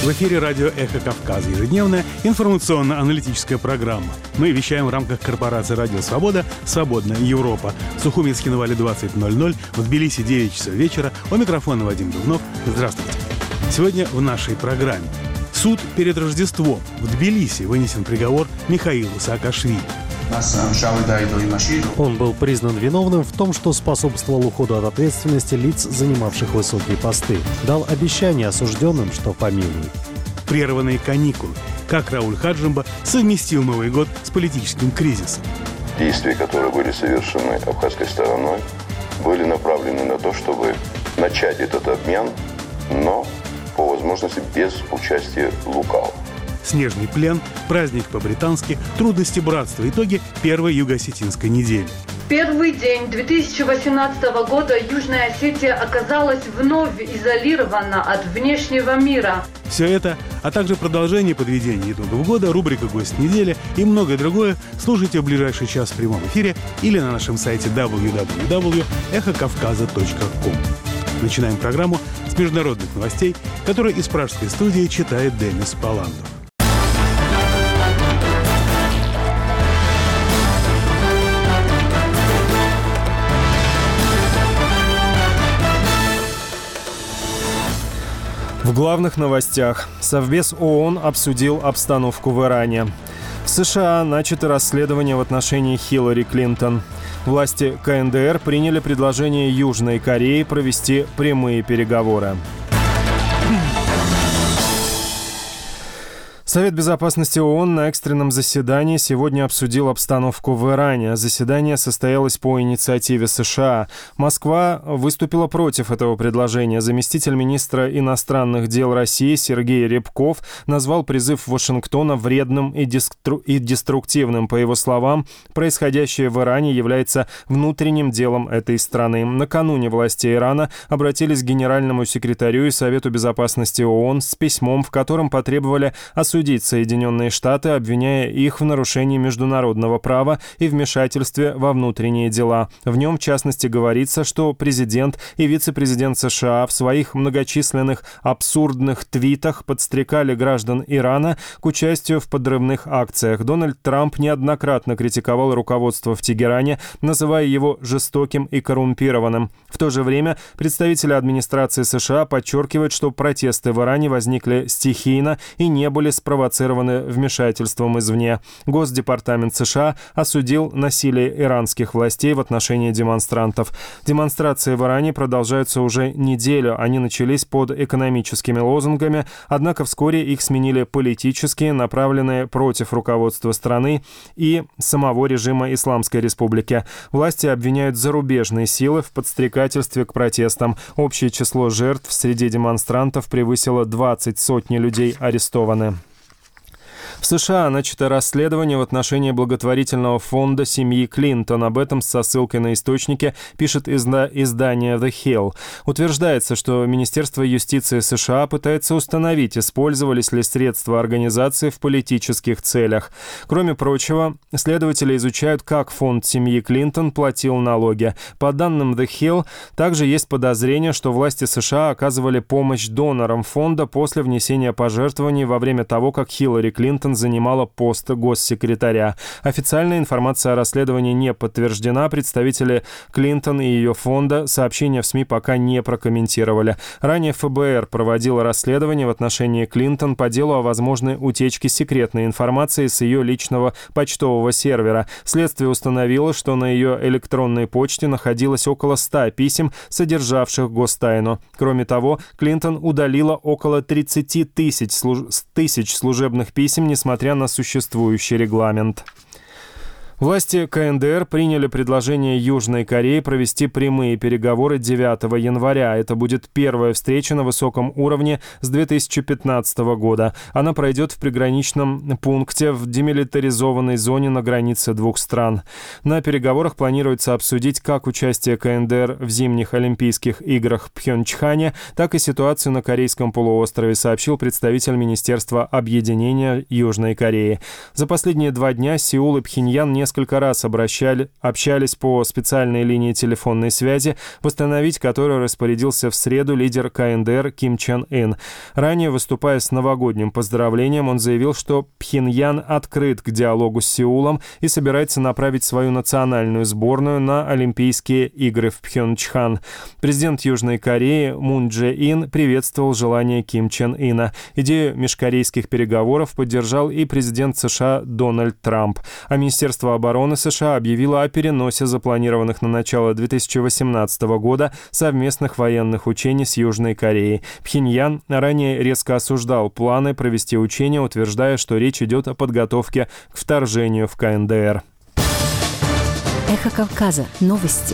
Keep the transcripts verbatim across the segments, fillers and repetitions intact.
В эфире радио «Эхо Кавказа». Ежедневная информационно-аналитическая программа. Мы вещаем в рамках корпорации «Радио Свобода» «Свободная Европа». В Сухуминске на Вале двадцать ноль ноль, в Тбилиси девять часов вечера. У микрофона Вадим Дубнов. Здравствуйте. Сегодня в нашей программе. Суд перед Рождеством. В Тбилиси вынесен приговор Михаилу Саакашвили. Он был признан виновным в том, что способствовал уходу от ответственности лиц, занимавших высокие посты. Дал обещание осужденным, что помилует. Прерванные каникулы. Как Рауль Хаджимба совместил Новый год с политическим кризисом. Действия, которые были совершены абхазской стороной, были направлены на то, чтобы начать этот обмен, но по возможности без участия лукавого. Снежный плен, праздник по-британски, трудности братства, итоги первой юго-осетинской недели. Первый день две тысячи восемнадцатого года Южная Осетия оказалась вновь изолирована от внешнего мира. Все это, а также продолжение подведения итогов года, рубрика «Гость недели» и многое другое слушайте в ближайший час в прямом эфире или на нашем сайте дабл ю дабл ю дабл ю точка эхо кавказа точка ком. Начинаем программу с международных новостей, которые из пражской студии читает Денис Паландов. В главных новостях. Совбез ООН обсудил обстановку в Иране. В США начато расследование в отношении Хиллари Клинтон. Власти ка эн дэ эр приняли предложение Южной Кореи провести прямые переговоры. Совет безопасности ООН на экстренном заседании сегодня обсудил обстановку в Иране. Заседание состоялось по инициативе США. Москва выступила против этого предложения. Заместитель министра иностранных дел России Сергей Рябков назвал призыв Вашингтона вредным и, дестру- и деструктивным. По его словам, происходящее в Иране является внутренним делом этой страны. Накануне власти Ирана обратились к генеральному секретарю и Совету безопасности ООН с письмом, в котором потребовали осудить судить Соединенные Штаты, обвиняя их в нарушении международного права и вмешательстве во внутренние дела. В нем, в частности, говорится, что президент и вице-президент США в своих многочисленных абсурдных твитах подстрекали граждан Ирана к участию в подрывных акциях. Дональд Трамп неоднократно критиковал руководство в Тегеране, называя его жестоким и коррумпированным. В то же время представители администрации США подчеркивают, что протесты в Иране возникли стихийно и не были спровоцированы провоцированы вмешательством извне. Госдепартамент США осудил насилие иранских властей в отношении демонстрантов. Демонстрации в Иране продолжаются уже неделю. Они начались под экономическими лозунгами, однако вскоре их сменили политические, направленные против руководства страны и самого режима Исламской Республики. Власти обвиняют зарубежные силы в подстрекательстве к протестам. Общее число жертв среди демонстрантов превысило двадцать, сотни людей арестованы. В США начато расследование в отношении благотворительного фонда семьи Клинтон. Об этом со ссылкой на источники пишет изда- издание The Hill. Утверждается, что Министерство юстиции США пытается установить, использовались ли средства организации в политических целях. Кроме прочего, следователи изучают, как фонд семьи Клинтон платил налоги. По данным The Hill, также есть подозрение, что власти США оказывали помощь донорам фонда после внесения пожертвований во время того, как Хиллари Клинтон занимала пост госсекретаря. Официальная информация о расследовании не подтверждена. Представители Клинтон и ее фонда сообщения в СМИ пока не прокомментировали. Ранее эф бэ эр проводило расследование в отношении Клинтон по делу о возможной утечке секретной информации с ее личного почтового сервера. Следствие установило, что на ее электронной почте находилось около ста писем, содержавших гостайну. Кроме того, Клинтон удалила около тридцати тысяч, служ... тысяч служебных писем, несмотря на существующий регламент. Власти ка эн дэ эр приняли предложение Южной Кореи провести прямые переговоры девятого января. Это будет первая встреча на высоком уровне с две тысячи пятнадцатого года. Она пройдет в приграничном пункте в демилитаризованной зоне на границе двух стран. На переговорах планируется обсудить как участие ка эн дэ эр в зимних Олимпийских играх в Пхенчхане, так и ситуацию на Корейском полуострове, сообщил представитель Министерства объединения Южной Кореи. За последние два дня Сеул и Пхеньян не несколько раз обращали, общались по специальной линии телефонной связи, восстановить которую распорядился в среду лидер ка эн дэ эр Ким Чен Ын. Ранее, выступая с новогодним поздравлением, он заявил, что Пхеньян открыт к диалогу с Сеулом и собирается направить свою национальную сборную на Олимпийские игры в Пхенчхан. Президент Южной Кореи Мун Дже Ин приветствовал желание Ким Чен Ына. Идею межкорейских переговоров поддержал и президент США Дональд Трамп. А Министерство обороны США объявило о переносе запланированных на начало две тысячи восемнадцатого года совместных военных учений с Южной Кореей. Пхеньян ранее резко осуждал планы провести учения, утверждая, что речь идет о подготовке к вторжению в ка эн дэ эр. Эхо Кавказа. Новости.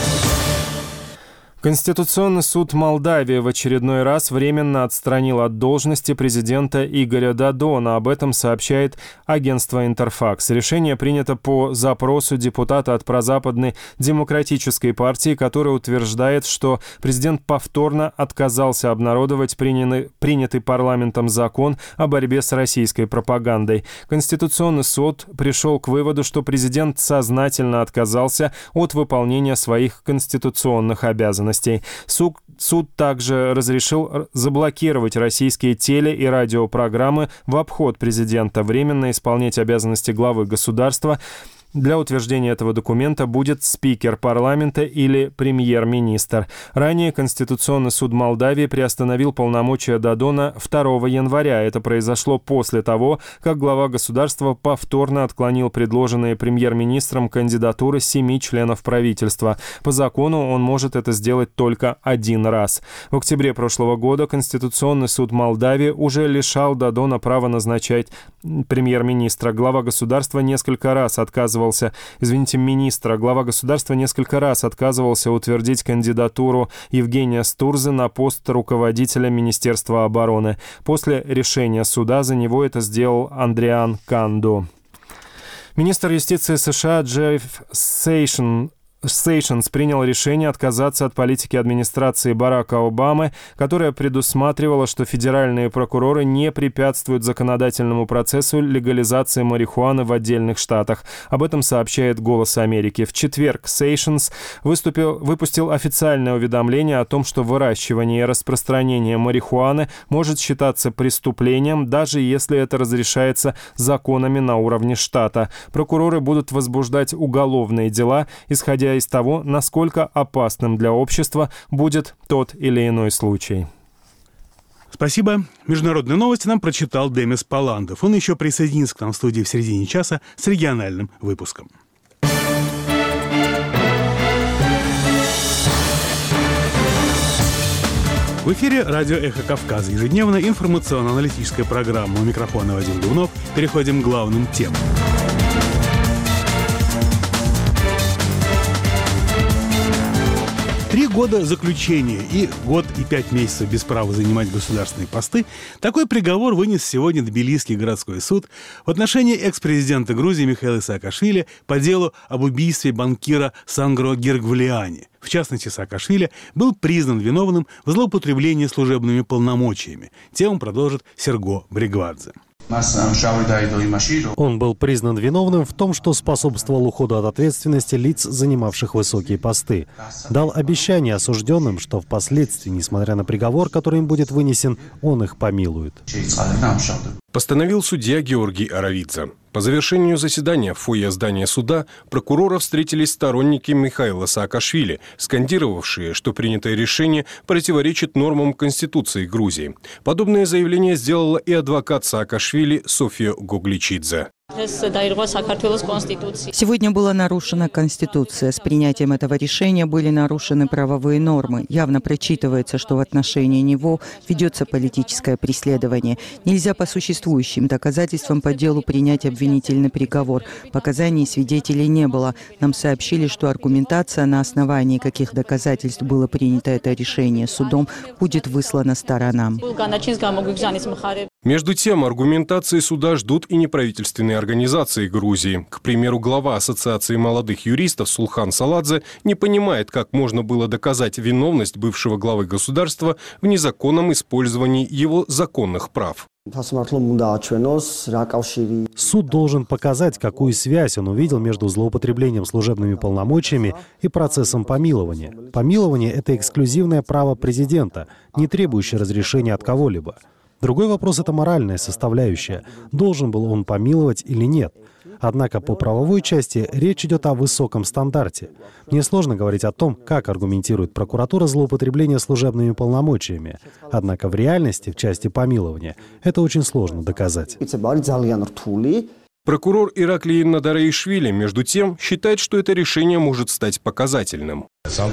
Конституционный суд Молдавии в очередной раз временно отстранил от должности президента Игоря Додона. Об этом сообщает агентство «Интерфакс». Решение принято по запросу депутата от прозападной демократической партии, который утверждает, что президент повторно отказался обнародовать принятый, принятый парламентом закон о борьбе с российской пропагандой. Конституционный суд пришел к выводу, что президент сознательно отказался от выполнения своих конституционных обязанностей. Суд, суд также разрешил заблокировать российские теле- и радиопрограммы в обход президента. Временно исполнять обязанности главы государства для утверждения этого документа будет спикер парламента или премьер-министр. Ранее Конституционный суд Молдавии приостановил полномочия Додона второго января. Это произошло после того, как глава государства повторно отклонил предложенные премьер-министром кандидатуры семи членов правительства. По закону он может это сделать только один раз. В октябре прошлого года Конституционный суд Молдавии уже лишал Додона права назначать премьер-министра. Глава государства несколько раз отказывался извините, министра. Глава государства несколько раз отказывался утвердить кандидатуру Евгения Стурзы на пост руководителя Министерства обороны. После решения суда за него это сделал Андриан Канду. Министр юстиции США Джефф Сейшн Сейшенс принял решение отказаться от политики администрации Барака Обамы, которая предусматривала, что федеральные прокуроры не препятствуют законодательному процессу легализации марихуаны в отдельных штатах. Об этом сообщает «Голос Америки». В четверг Сейшенс выступил, выпустил официальное уведомление о том, что выращивание и распространение марихуаны может считаться преступлением, даже если это разрешается законами на уровне штата. Прокуроры будут возбуждать уголовные дела, исходя из того, насколько опасным для общества будет тот или иной случай. Спасибо. Международные новости нам прочитал Демис Паландов. Он еще присоединится к нам в студии в середине часа с региональным выпуском. В эфире радио «Эхо Кавказа». Ежедневная информационно-аналитическая программа. У микрофона Вадим Дубнов. Переходим к главным темам. Три года заключения и год и пять месяцев без права занимать государственные посты – такой приговор вынес сегодня Тбилисский городской суд в отношении экс-президента Грузии Михаила Саакашвили по делу об убийстве банкира Сангро Гергвлиани. В частности, Саакашвили был признан виновным в злоупотреблении служебными полномочиями. Тему продолжит Серго Бригвадзе. Он был признан виновным в том, что способствовал уходу от ответственности лиц, занимавших высокие посты. Дал обещание осужденным, что впоследствии, несмотря на приговор, который им будет вынесен, он их помилует. Постановил судья Георгий Аравидзе. По завершению заседания в фойе здания суда прокурора встретились сторонники Михаила Саакашвили, скандировавшие, что принятое решение противоречит нормам Конституции Грузии. Подобное заявление сделала и адвокат Саакашвили София Гогличидзе. Сегодня была нарушена Конституция. С принятием этого решения были нарушены правовые нормы. Явно прочитывается, что в отношении него ведется политическое преследование. Нельзя по существующим доказательствам по делу принять обвинительный приговор. Показаний свидетелей не было. Нам сообщили, что аргументация, на основании каких доказательств было принято это решение судом, будет выслана сторонам. Между тем, аргументации суда ждут и неправительственные организации Грузии. К примеру, глава Ассоциации молодых юристов Сулхан Саладзе не понимает, как можно было доказать виновность бывшего главы государства в незаконном использовании его законных прав. Суд должен показать, какую связь он увидел между злоупотреблением служебными полномочиями и процессом помилования. Помилование — это эксклюзивное право президента, не требующее разрешения от кого-либо. Другой вопрос — это моральная составляющая. Должен был он помиловать или нет. Однако по правовой части речь идет о высоком стандарте. Мне сложно говорить о том, как аргументирует прокуратура злоупотребление служебными полномочиями. Однако в реальности, в части помилования, это очень сложно доказать. Прокурор Ираклий Надараишвили, между тем, считает, что это решение может стать показательным.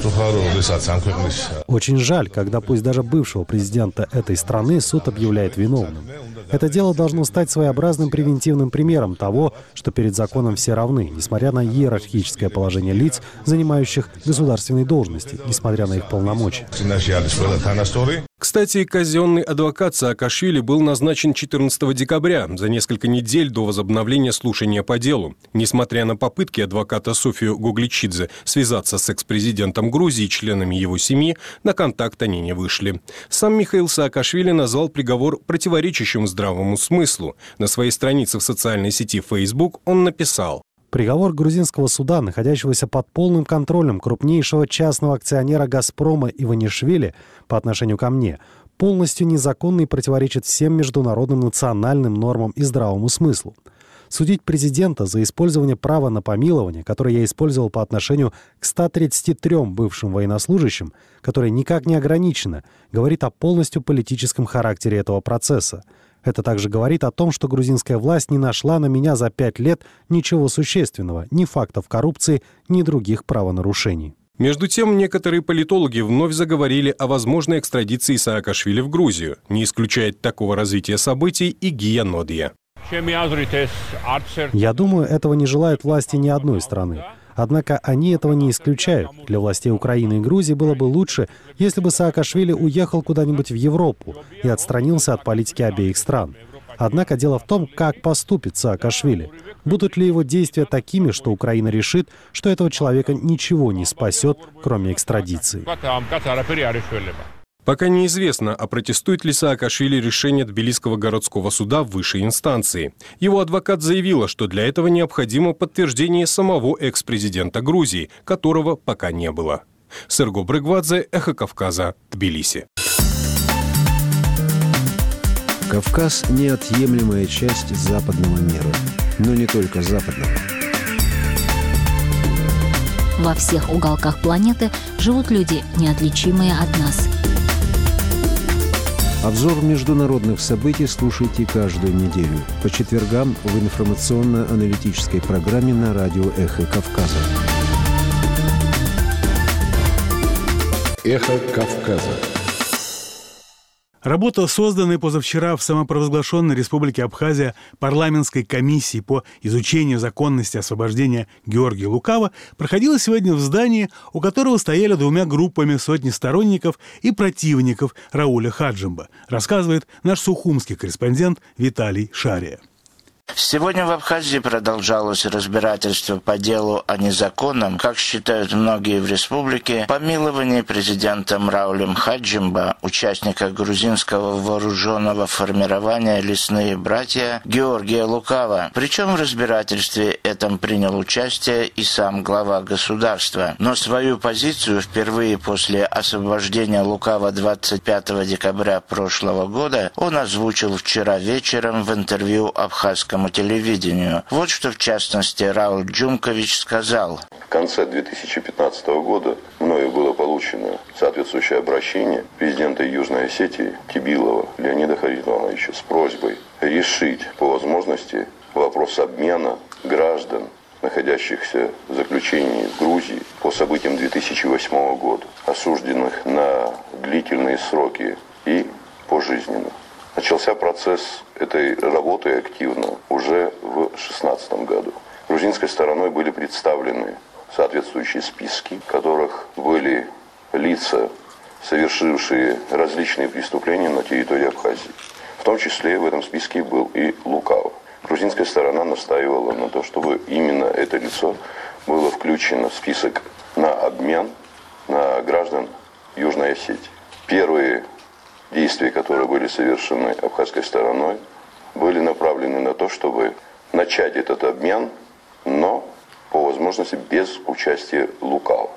Очень жаль, когда пусть даже бывшего президента этой страны суд объявляет виновным. Это дело должно стать своеобразным превентивным примером того, что перед законом все равны, несмотря на иерархическое положение лиц, занимающих государственные должности, несмотря на их полномочия. Кстати, казенный адвокат Саакашвили был назначен четырнадцатого декабря, за несколько недель до возобновления слушания по делу. Несмотря на попытки адвоката Софию Гугличидзе связаться с экс-президентом Грузии и членами его семьи, на контакт они не вышли. Сам Михаил Саакашвили назвал приговор противоречащим здравому смыслу. На своей странице в социальной сети Facebook он написал: приговор грузинского суда, находящегося под полным контролем крупнейшего частного акционера «Газпрома» Иванишвили по отношению ко мне, полностью незаконный и противоречит всем международным национальным нормам и здравому смыслу. Судить президента за использование права на помилование, которое я использовал по отношению к ста тридцати трём бывшим военнослужащим, которое никак не ограничено, говорит о полностью политическом характере этого процесса. Это также говорит о том, что грузинская власть не нашла на меня за пять лет ничего существенного, ни фактов коррупции, ни других правонарушений. Между тем, некоторые политологи вновь заговорили о возможной экстрадиции Саакашвили в Грузию. Не исключает такого развития событий и Гия Нодия. Я думаю, этого не желают власти ни одной страны. Однако они этого не исключают. Для властей Украины и Грузии было бы лучше, если бы Саакашвили уехал куда-нибудь в Европу и отстранился от политики обеих стран. Однако дело в том, как поступит Саакашвили. Будут ли его действия такими, что Украина решит, что этого человека ничего не спасет, кроме экстрадиции? Пока неизвестно, а протестует ли Саакашвили решение Тбилисского городского суда в высшей инстанции. Его адвокат заявила, что для этого необходимо подтверждение самого экс-президента Грузии, которого пока не было. Серго Брыгвадзе, Эхо Кавказа, Тбилиси. Кавказ – неотъемлемая часть западного мира, но не только западного. Во всех уголках планеты живут люди, неотличимые от нас. Обзор международных событий слушайте каждую неделю по четвергам в информационно-аналитической программе на радио «Эхо Кавказа». «Эхо Кавказа». Работа созданной позавчера в самопровозглашенной Республике Абхазия парламентской комиссии по изучению законности освобождения Георгия Лукава проходила сегодня в здании, у которого стояли двумя группами сотни сторонников и противников Рауля Хаджимба, рассказывает наш сухумский корреспондент Виталий Шария. Сегодня в Абхазии продолжалось разбирательство по делу о незаконном, как считают многие в республике, помиловании президентом Раулем Хаджимба, участника грузинского вооруженного формирования «Лесные братья» Георгия Лукава. Причем в разбирательстве этом принял участие и сам глава государства. Но свою позицию впервые после освобождения Лукава двадцать пятого декабря прошлого года он озвучил вчера вечером в интервью абхазскому телевидению. Вот что, в частности, Рауль Джумкович сказал. В конце две тысячи пятнадцатого года мною было получено соответствующее обращение президента Южной Осетии Тибилова Леонида Харитоновича с просьбой решить по возможности вопрос обмена граждан, находящихся в заключении в Грузии по событиям две тысячи восьмого года, осужденных на длительные сроки и пожизненно. Начался процесс этой работы активно уже в две тысячи шестнадцатом году. Грузинской стороной были представлены соответствующие списки, в которых были лица, совершившие различные преступления на территории Абхазии. В том числе в этом списке был и Лукава. Грузинская сторона настаивала на том, чтобы именно это лицо было включено в список на обмен на граждан Южной Осетии. Первые действия, которые были совершены абхазской стороной, были направлены на то, чтобы начать этот обмен, но по возможности без участия Лукава.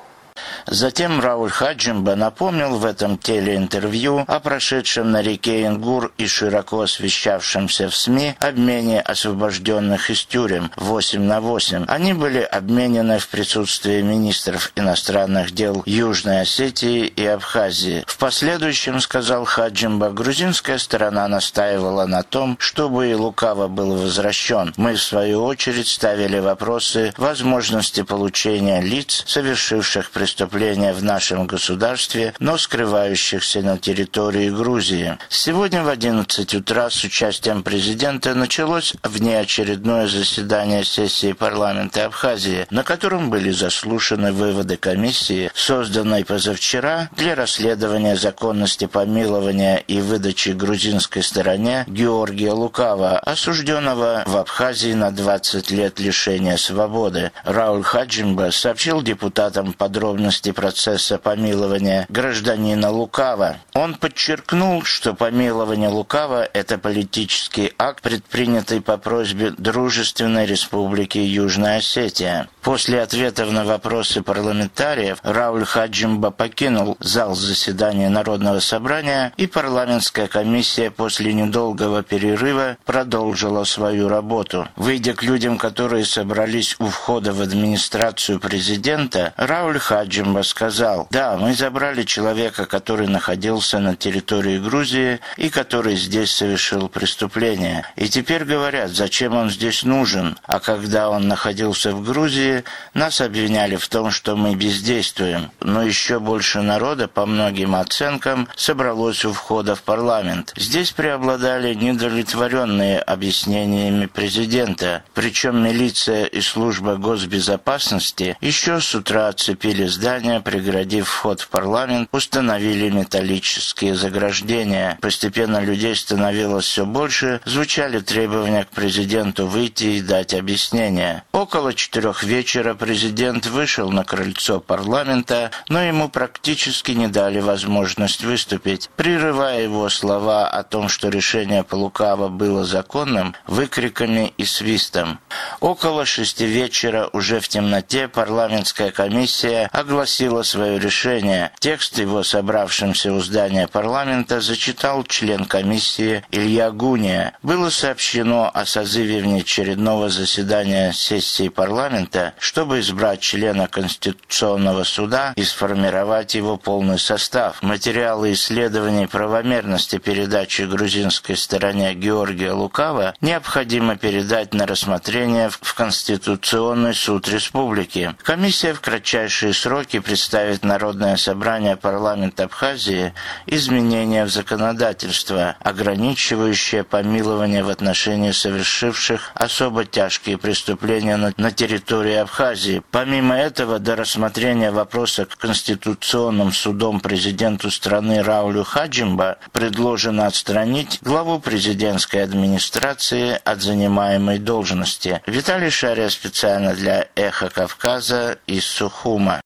Затем Рауль Хаджимба напомнил в этом телеинтервью о прошедшем на реке Ингур и широко освещавшемся в СМИ обмене освобожденных из тюрем восемь на восемь. Они были обменены в присутствии министров иностранных дел Южной Осетии и Абхазии. В последующем, сказал Хаджимба, грузинская сторона настаивала на том, чтобы и Лукава был возвращен. Мы, в свою очередь, ставили вопросы возможности получения лиц, совершивших преступления в нашем государстве, но скрывающихся на территории Грузии. Сегодня в одиннадцать утра с участием президента началось внеочередное заседание сессии парламента Абхазии, на котором были заслушаны выводы комиссии, созданной позавчера для расследования законности помилования и выдачи грузинской стороне Георгия Лукава, осужденного в Абхазии на двадцать лет лишения свободы. Рауль Хаджимба сообщил депутатам подробности процесса помилования гражданина Лукава. Он подчеркнул, что помилование Лукава – это политический акт, предпринятый по просьбе Дружественной Республики Южная Осетия. После ответов на вопросы парламентариев Рауль Хаджимба покинул зал заседания Народного собрания, и парламентская комиссия после недолгого перерыва продолжила свою работу. Выйдя к людям, которые собрались у входа в администрацию президента, Рауль Хаджимба сказал: «Да, мы забрали человека, который находился на территории Грузии и который здесь совершил преступление. И теперь говорят, зачем он здесь нужен. А когда он находился в Грузии, нас обвиняли в том, что мы бездействуем. Но еще больше народа, по многим оценкам, собралось у входа в парламент. Здесь преобладали недовлетворенные объяснениями президента. Причем милиция и служба госбезопасности еще с утра оцепили здание, преградив вход в парламент, установили металлические заграждения. Постепенно людей становилось все больше, звучали требования к президенту выйти и дать объяснение. Около четырех вечера президент вышел на крыльцо парламента, но ему практически не дали возможность выступить, прерывая его слова о том, что решение по Лукава было законным, выкриками и свистом. Около шести вечера, уже в темноте, парламентская комиссия огласила свое решение. Текст его собравшимся у здания парламента зачитал член комиссии Илья Гуния. Было сообщено о созыве внеочередного заседания сессии парламента, чтобы избрать члена Конституционного суда и сформировать его полный состав. Материалы исследований правомерности передачи грузинской стороне Георгия Лукава необходимо передать на рассмотрение в Конституционный суд республики. Комиссия в кратчайшие сроки представит Народное собрание парламента Абхазии изменения в законодательство, ограничивающее помилование в отношении совершивших особо тяжкие преступления на, на территории Абхазии. Помимо этого, до рассмотрения вопроса к Конституционным судом президенту страны Раулю Хаджимба предложено отстранить главу президентской администрации от занимаемой должности. Виталий Шария специально для «Эхо Кавказа» из Сухума.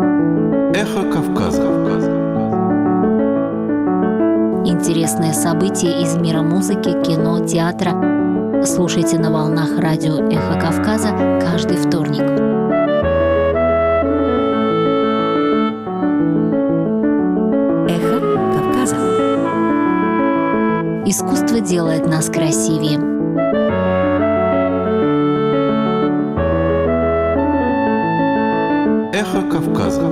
Эхо Кавказа. Интересные события из мира музыки, кино, театра. Слушайте на волнах радио «Эхо Кавказа» каждый вторник. Эхо Кавказа. Искусство делает нас красивее. Эхо Кавказа.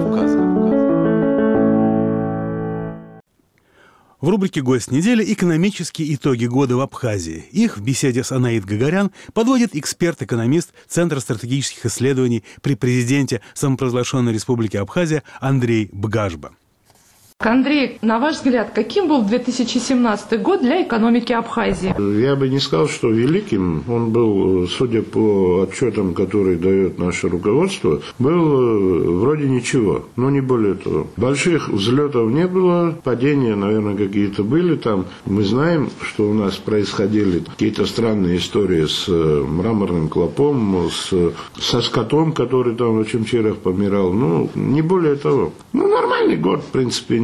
В рубрике «Гость недели» экономические итоги года в Абхазии. Их в беседе с Анаид Гагарян подводит эксперт-экономист Центра стратегических исследований при президенте самопровозглашенной Республики Абхазия Андрей Бгажба. Андрей, на ваш взгляд, каким был две тысячи семнадцатый год для экономики Абхазии? Я бы не сказал, что великим. Он был, судя по отчетам, которые дает наше руководство, был вроде ничего, но не более того. Больших взлетов не было, падения, наверное, какие-то были там. Мы знаем, что у нас происходили какие-то странные истории с мраморным клопом, с, со скотом, который там в Очимчирах помирал. Ну, не более того. Ну, нормальный год, в принципе, не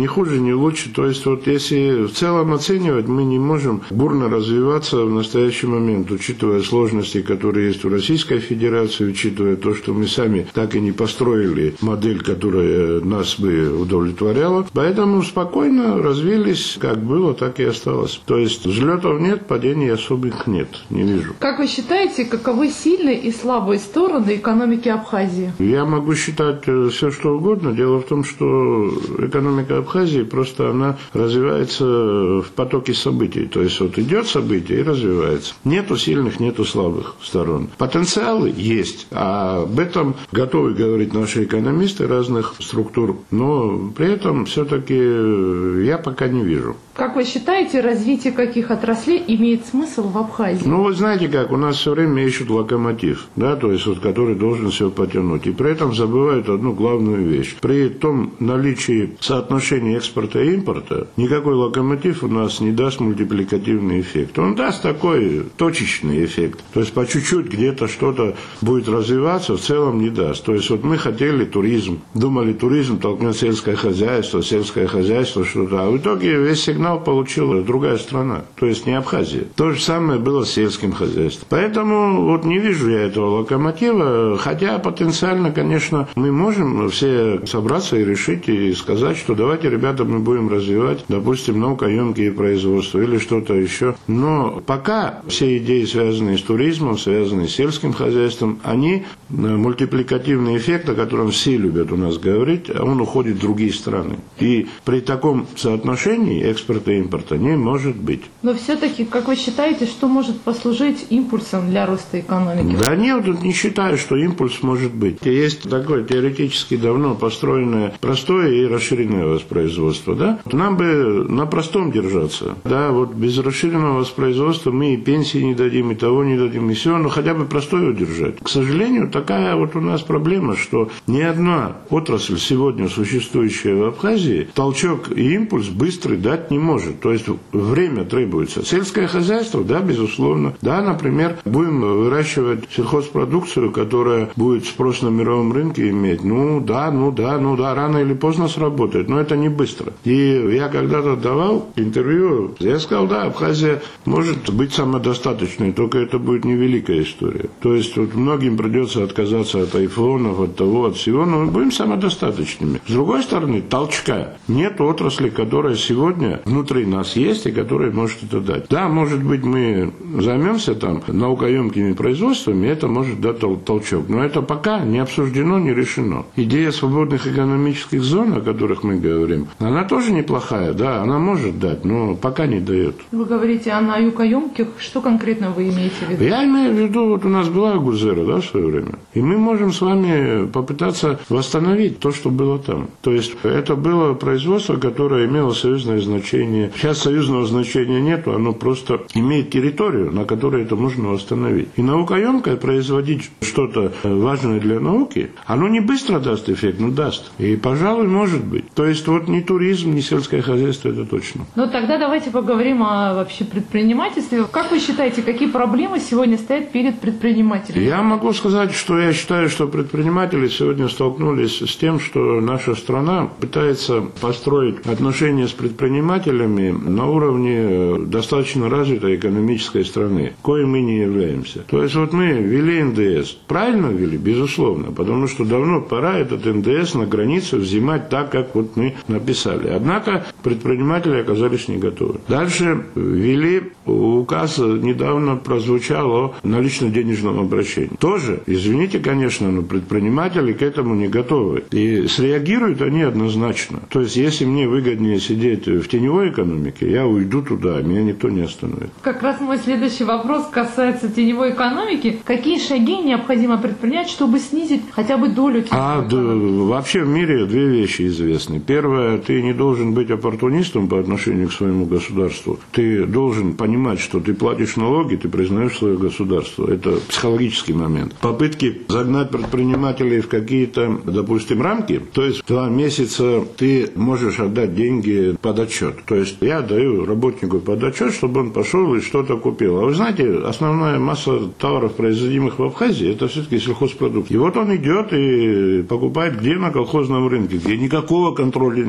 ни хуже, ни лучше. То есть вот если в целом оценивать, мы не можем бурно развиваться в настоящий момент, учитывая сложности, которые есть в Российской Федерации, учитывая то, что мы сами так и не построили модель, которая нас бы удовлетворяла. Поэтому спокойно развились, как было, так и осталось. То есть взлетов нет, падений особых нет, не вижу. Как вы считаете, каковы сильные и слабые стороны экономики Абхазии? Я могу считать все, что угодно. Дело в том, что экономика Абхазии просто она развивается в потоке событий. То есть вот идет событие и развивается. Нету сильных, нету слабых сторон. Потенциалы есть, а об этом готовы говорить наши экономисты разных структур. Но при этом все-таки я пока не вижу. Как вы считаете, развитие каких отраслей имеет смысл в Абхазии? Ну, вы знаете как, у нас все время ищут локомотив, да, то есть вот который должен все потянуть. И при этом забывают одну главную вещь. При том наличии соотношения экспорта и импорта никакой локомотив у нас не даст мультипликативный эффект. Он даст такой точечный эффект. То есть по чуть-чуть где-то что-то будет развиваться, в целом не даст. То есть вот мы хотели туризм, думали туризм толкнет сельское хозяйство, сельское хозяйство что-то, а в итоге весь сигнал получила другая страна, то есть не Абхазия. То же самое было с сельским хозяйством. Поэтому вот не вижу я этого локомотива, хотя потенциально, конечно, мы можем все собраться и решить и сказать, что давайте, ребята, мы будем развивать, допустим, наукоемкие производства или что-то еще. Но пока все идеи, связанные с туризмом, связанные с сельским хозяйством, они мультипликативный эффект, о котором все любят у нас говорить, он уходит в другие страны. И при таком соотношении экспорт и импорта не может быть. Но все-таки, как вы считаете, что может послужить импульсом для роста экономики? Да нет, тут не считаю, что импульс может быть. Есть такое теоретически давно построенное простое и расширенное воспроизводство. Да? Нам бы на простом держаться. Да, вот без расширенного воспроизводства мы и пенсии не дадим, и того не дадим, и все, но хотя бы простое удержать. К сожалению, такая вот у нас проблема, что ни одна отрасль сегодня существующая в Абхазии толчок и импульс быстрый дать не может. То есть время требуется. Сельское хозяйство, да, безусловно. Да, например, будем выращивать сельхозпродукцию, которая будет спрос на мировом рынке иметь. Ну да, ну да, ну да, рано или поздно сработает. Но это не быстро. И я когда-то давал интервью, я сказал, да, Абхазия может быть самодостаточной, только это будет невеликая история. То есть вот многим придется отказаться от айфонов, от того, от всего, но мы будем самодостаточными. С другой стороны, толчка. Нет отрасли, которая сегодня внутри нас есть и который может это дать. Да, может быть, мы займемся там наукоемкими производствами, это может дать тол- толчок. Но это пока не обсуждено, не решено. Идея свободных экономических зон, о которых мы говорим, она тоже неплохая, да, она может дать, но пока не дает. Вы говорите о наукоемких, что конкретно вы имеете в виду? Я имею в виду, вот у нас была Гузера, да, в свое время, и мы можем с вами попытаться восстановить то, что было там. То есть это было производство, которое имело союзное значение. Сейчас союзного значения нету, оно просто имеет территорию, на которой это можно восстановить. И наукоемкое производить что-то важное для науки, оно не быстро даст эффект, но даст. И, пожалуй, может быть. То есть вот ни туризм, ни сельское хозяйство, это точно. Ну тогда давайте поговорим о вообще предпринимательстве. Как вы считаете, какие проблемы сегодня стоят перед предпринимателями? Я могу сказать, что я считаю, что предприниматели сегодня столкнулись с тем, что наша страна пытается построить отношения с предпринимателями на уровне достаточно развитой экономической страны, коей мы не являемся. То есть вот мы ввели эн дэ эс. Правильно ввели? Безусловно. Потому что давно пора этот эн дэ эс на границе взимать так, как вот мы написали. Однако предприниматели оказались не готовы. Дальше ввели указ, недавно прозвучал о налично-денежном обращении. Тоже, извините, конечно, но предприниматели к этому не готовы. И среагируют они однозначно. То есть если мне выгоднее сидеть в теневой экономике, я уйду туда, меня никто не остановит. Как раз мой следующий вопрос касается теневой экономики. Какие шаги необходимо предпринять, чтобы снизить хотя бы долю теневой а, экономики? Да, вообще в мире две вещи известны. Первое, ты не должен быть оппортунистом по отношению к своему государству. Ты должен понимать, что ты платишь налоги, ты признаешь свое государство. Это психологический момент. Попытки загнать предпринимателей в какие-то, допустим, рамки, то есть два месяца ты можешь отдать деньги под отчет. То есть я даю работнику под отчет, чтобы он пошел и что-то купил. А вы знаете, основная масса товаров, производимых в Абхазии, это все-таки сельхозпродукты. И вот он идет и покупает где? На колхозном рынке, где никакого контроля нет.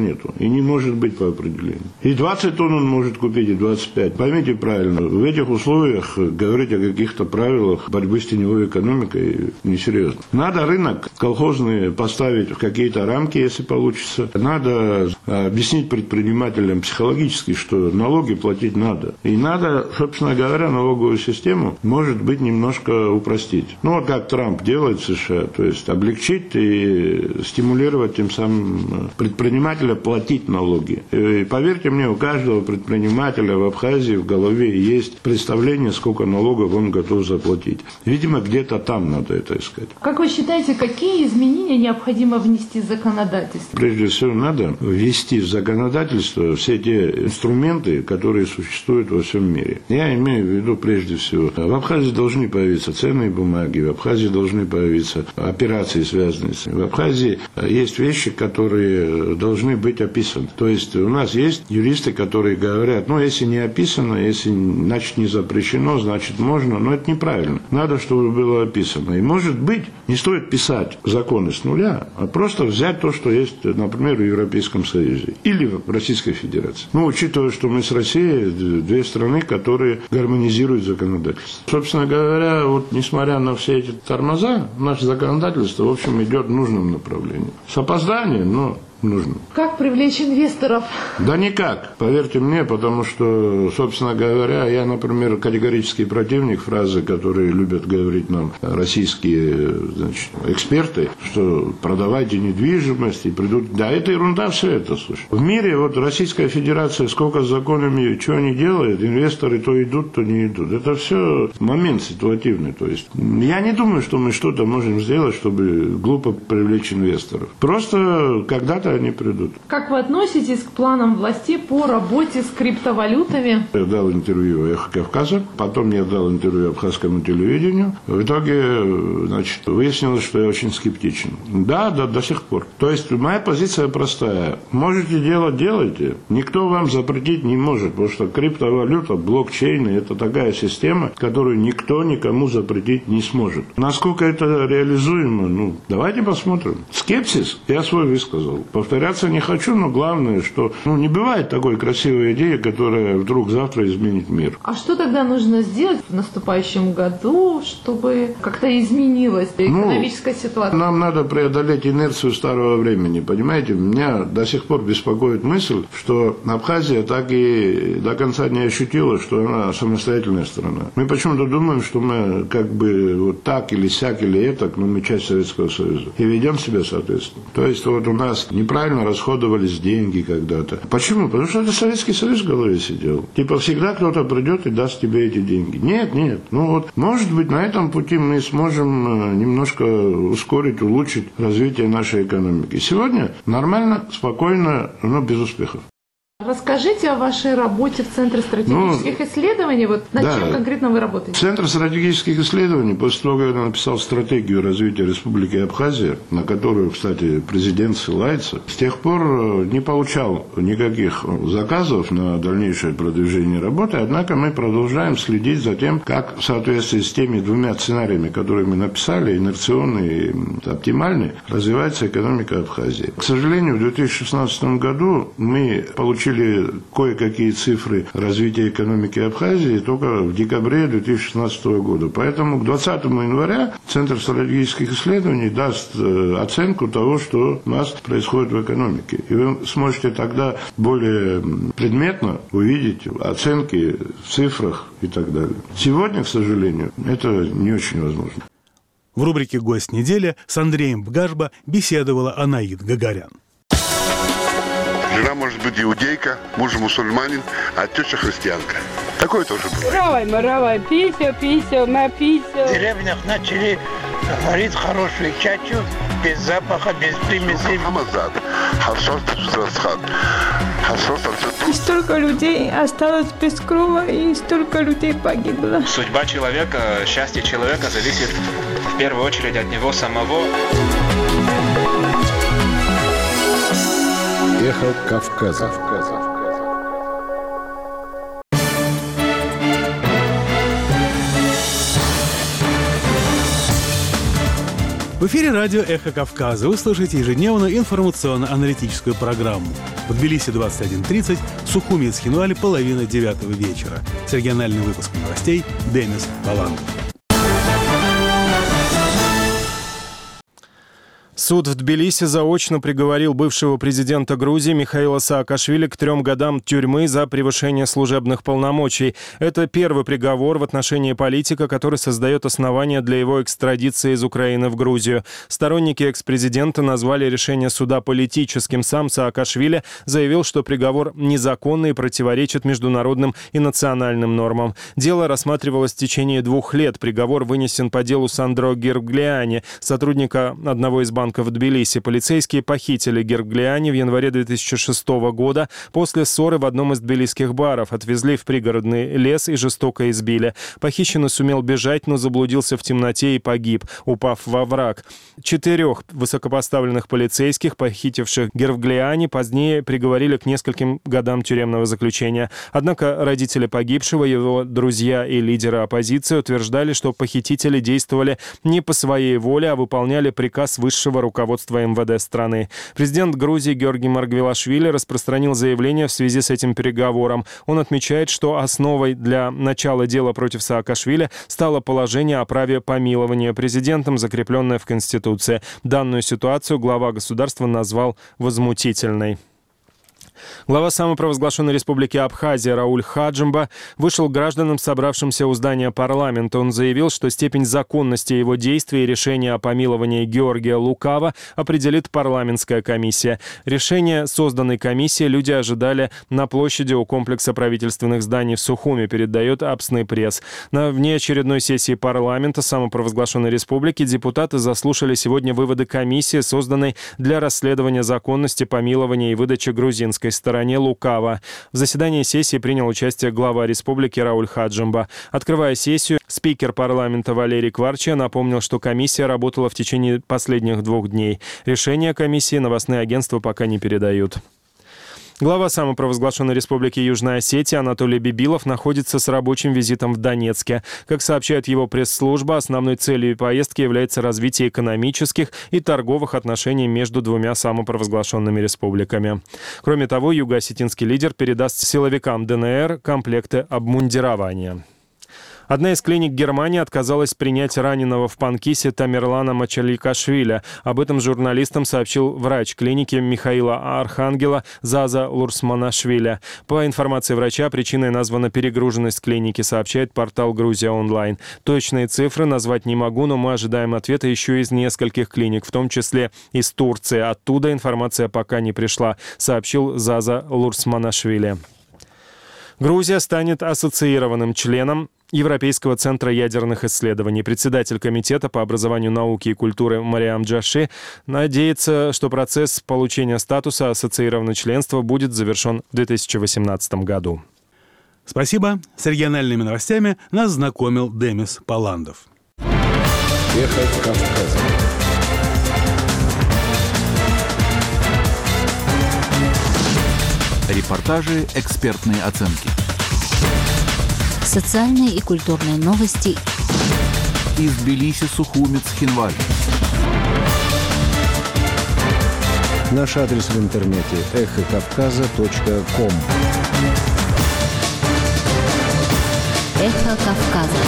нету. И не может быть по определению. И двадцать тонн он может купить, и двадцать пять. Поймите правильно, в этих условиях говорить о каких-то правилах борьбы с теневой экономикой несерьезно. Надо рынок колхозный поставить в какие-то рамки, если получится. Надо объяснить предпринимателям психологически, что налоги платить надо. И надо, собственно говоря, налоговую систему, может быть, немножко упростить. Ну, вот как Трамп делает в США, то есть облегчить и стимулировать тем самым предпринимателя платить налоги. И поверьте мне, у каждого предпринимателя в Абхазии в голове есть представление, сколько налогов он готов заплатить. Видимо, где-то там надо это искать. Как вы считаете, какие изменения необходимо внести в законодательство? Прежде всего, надо ввести в законодательство все те инструменты, которые существуют во всем мире. Я имею в виду, прежде всего, в Абхазии должны появиться ценные бумаги, в Абхазии должны появиться операции, связанные с ним. В Абхазии есть вещи, которые должны быть описаны. То есть у нас есть юристы, которые говорят, ну, если не описано, если, значит, не запрещено, значит, можно, но это неправильно. Надо, чтобы было описано. И, может быть, не стоит писать законы с нуля, а просто взять то, что есть, например, в Европейском Союзе или в Российской Федерации. Ну, учитывая, что мы с Россией две страны, которые гармонизируют законодательство. Собственно говоря, вот несмотря на все эти тормоза, наше законодательство, в общем, идет в нужном направлении. С опозданием, но нужно. Как привлечь инвесторов? Да никак, поверьте мне, потому что, собственно говоря, я, например, категорический противник фразы, которые любят говорить нам российские, значит, эксперты, что продавайте недвижимость и придут... Да, это ерунда все это, слушай. В мире вот Российская Федерация сколько с законами чего не делает, инвесторы то идут, то не идут. Это все момент ситуативный, то есть я не думаю, что мы что-то можем сделать, чтобы глупо привлечь инвесторов. Просто когда-то они придут. Как вы относитесь к планам властей по работе с криптовалютами? Я дал интервью «Эхо Кавказа», потом я дал интервью абхазскому телевидению. В итоге, значит, выяснилось, что я очень скептичен. Да, да, до сих пор. То есть моя позиция простая. Можете делать, делайте. Никто вам запретить не может, потому что криптовалюта, блокчейны – это такая система, которую никто никому запретить не сможет. Насколько это реализуемо? Ну, давайте посмотрим. Скепсис я свой высказал. Повторяться не хочу, но главное, что ну, не бывает такой красивой идеи, которая вдруг завтра изменит мир. А что тогда нужно сделать в наступающем году, чтобы как-то изменилась экономическая ну, ситуация? Нам надо преодолеть инерцию старого времени, понимаете? Меня до сих пор беспокоит мысль, что Абхазия так и до конца не ощутила, что она самостоятельная страна. Мы почему-то думаем, что мы как бы вот так или сяк или этак, но мы часть Советского Союза. И ведем себя соответственно. То есть вот у нас неправильно расходовались деньги когда-то. Почему? Потому что это Советский Союз в голове сидел. Типа всегда кто-то придет и даст тебе эти деньги. Нет, нет. Ну вот, может быть, на этом пути мы сможем немножко ускорить, улучшить развитие нашей экономики. Сегодня нормально, спокойно, но без успехов. Расскажите о вашей работе в Центре стратегических ну, исследований. Вот над да, чем конкретно вы работаете? Центр стратегических исследований, после того, как я написал стратегию развития Республики Абхазия, на которую, кстати, президент ссылается, с тех пор не получал никаких заказов на дальнейшее продвижение работы, однако мы продолжаем следить за тем, как в соответствии с теми двумя сценариями, которые мы написали, инерционный и оптимальный, развивается экономика Абхазии. К сожалению, в две тысячи шестнадцатом году мы получили кое-какие цифры развития экономики Абхазии только в декабре две тысячи шестнадцатого года. Поэтому к двадцатому января Центр стратегических исследований даст оценку того, что у нас происходит в экономике. И вы сможете тогда более предметно увидеть оценки в цифрах и так далее. Сегодня, к сожалению, это не очень возможно. В рубрике «Гость недели» с Андреем Бгашба беседовала Анаид Гагарян. Жена может быть иудейка, муж мусульманин, а теща христианка. Такое тоже бывает. Равай, маравай, писю, писю, на писю. В деревнях начали варить хорошую чачу, без запаха, без примесей. И столько людей осталось без крова, и столько людей погибло. Судьба человека, счастье человека зависит в первую очередь от него самого. Эхо Кавказа. В эфире радио «Эхо Кавказа». Вы слушаете ежедневную информационно-аналитическую программу. В Тбилиси двадцать один тридцать, в Сухуми и Цхинвале половина девятого вечера. С региональным выпуском новостей Демис Баландов. Суд в Тбилиси заочно приговорил бывшего президента Грузии Михаила Саакашвили к трем годам тюрьмы за превышение служебных полномочий. Это первый приговор в отношении политика, который создает основания для его экстрадиции из Украины в Грузию. Сторонники экс-президента назвали решение суда политическим. Сам Саакашвили заявил, что приговор незаконный и противоречит международным и национальным нормам. Дело рассматривалось в течение двух лет. Приговор вынесен по делу Сандро Герглиани, сотрудника одного из банков в Тбилиси. Полицейские похитили Герглиани в январе две тысячи шестого года после ссоры в одном из тбилисских баров. Отвезли в пригородный лес и жестоко избили. Похищенный сумел бежать, но заблудился в темноте и погиб, упав во враг. Четырех высокопоставленных полицейских, похитивших Герглиани, позднее приговорили к нескольким годам тюремного заключения. Однако родители погибшего, его друзья и лидеры оппозиции утверждали, что похитители действовали не по своей воле, а выполняли приказ высшего руководства эм вэ дэ страны. Президент Грузии Георгий Маргвелашвили распространил заявление в связи с этим переговором. Он отмечает, что основой для начала дела против Саакашвили стало положение о праве помилования президентом, закрепленное в Конституции. Данную ситуацию глава государства назвал возмутительной. Глава самопровозглашенной республики Абхазия Рауль Хаджимба вышел к гражданам, собравшимся у здания парламента. Он заявил, что степень законности его действий и решения о помиловании Георгия Лукава определит парламентская комиссия. Решение созданной комиссии люди ожидали на площади у комплекса правительственных зданий в Сухуми, передает Апсный пресс. На внеочередной сессии парламента самопровозглашенной республики депутаты заслушали сегодня выводы комиссии, созданной для расследования законности помилования и выдачи грузинской стороне Лукава. В заседании сессии принял участие глава республики Рауль Хаджимба. Открывая сессию, спикер парламента Валерий Кварча напомнил, что комиссия работала в течение последних двух дней. Решение комиссии новостные агентства пока не передают. Глава самопровозглашенной республики Южная Осетия Анатолий Бибилов находится с рабочим визитом в Донецке. Как сообщает его пресс-служба, основной целью поездки является развитие экономических и торговых отношений между двумя самопровозглашенными республиками. Кроме того, юго-осетинский лидер передаст силовикам дэ эн эр комплекты обмундирования. Одна из клиник Германии отказалась принять раненого в Панкисе Тамерлана Мачаликашвили. Об этом журналистам сообщил врач клиники Михаила Архангела Заза Лурсманашвили. По информации врача, причиной названа перегруженность клиники, сообщает портал «Грузия онлайн». Точные цифры назвать не могу, но мы ожидаем ответа еще из нескольких клиник, в том числе из Турции. Оттуда информация пока не пришла, сообщил Заза Лурсманашвили. Грузия станет ассоциированным членом Европейского центра ядерных исследований. Председатель комитета по образованию, науке и культуре Мариам Джаши надеется, что процесс получения статуса ассоциированного членства будет завершен в две тысячи восемнадцатом году. Спасибо. С региональными новостями нас знакомил Демис Баландов. Эхо Кавказа. Репортажи, экспертные оценки. Социальные и культурные новости из Тбилиси, Сухуми, Цхинвали. Наш адрес в интернете эхо кавказа точка ком. Эхо Кавказа.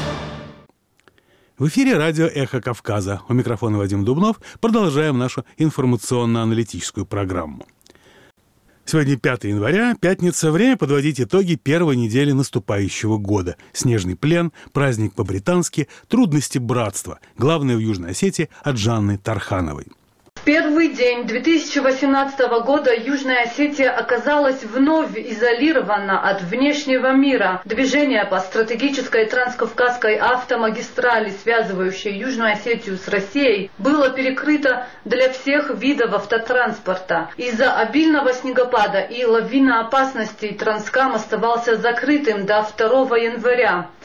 В эфире радио «Эхо Кавказа». У микрофона Вадим Дубнов. Продолжаем нашу информационно-аналитическую программу. Сегодня пятое января, пятница. Время подводить итоги первой недели наступающего года. Снежный плен, праздник по-британски, трудности братства. Главное в Южной Осетии от Жанны Тархановой. В первый день две тысячи восемнадцатого года Южная Осетия оказалась вновь изолирована от внешнего мира. Движение по стратегической транскавказской автомагистрали, связывающей Южную Осетию с Россией, было перекрыто для всех видов автотранспорта. Из-за обильного снегопада и лавиноопасности Транскам оставался закрытым до второго января. В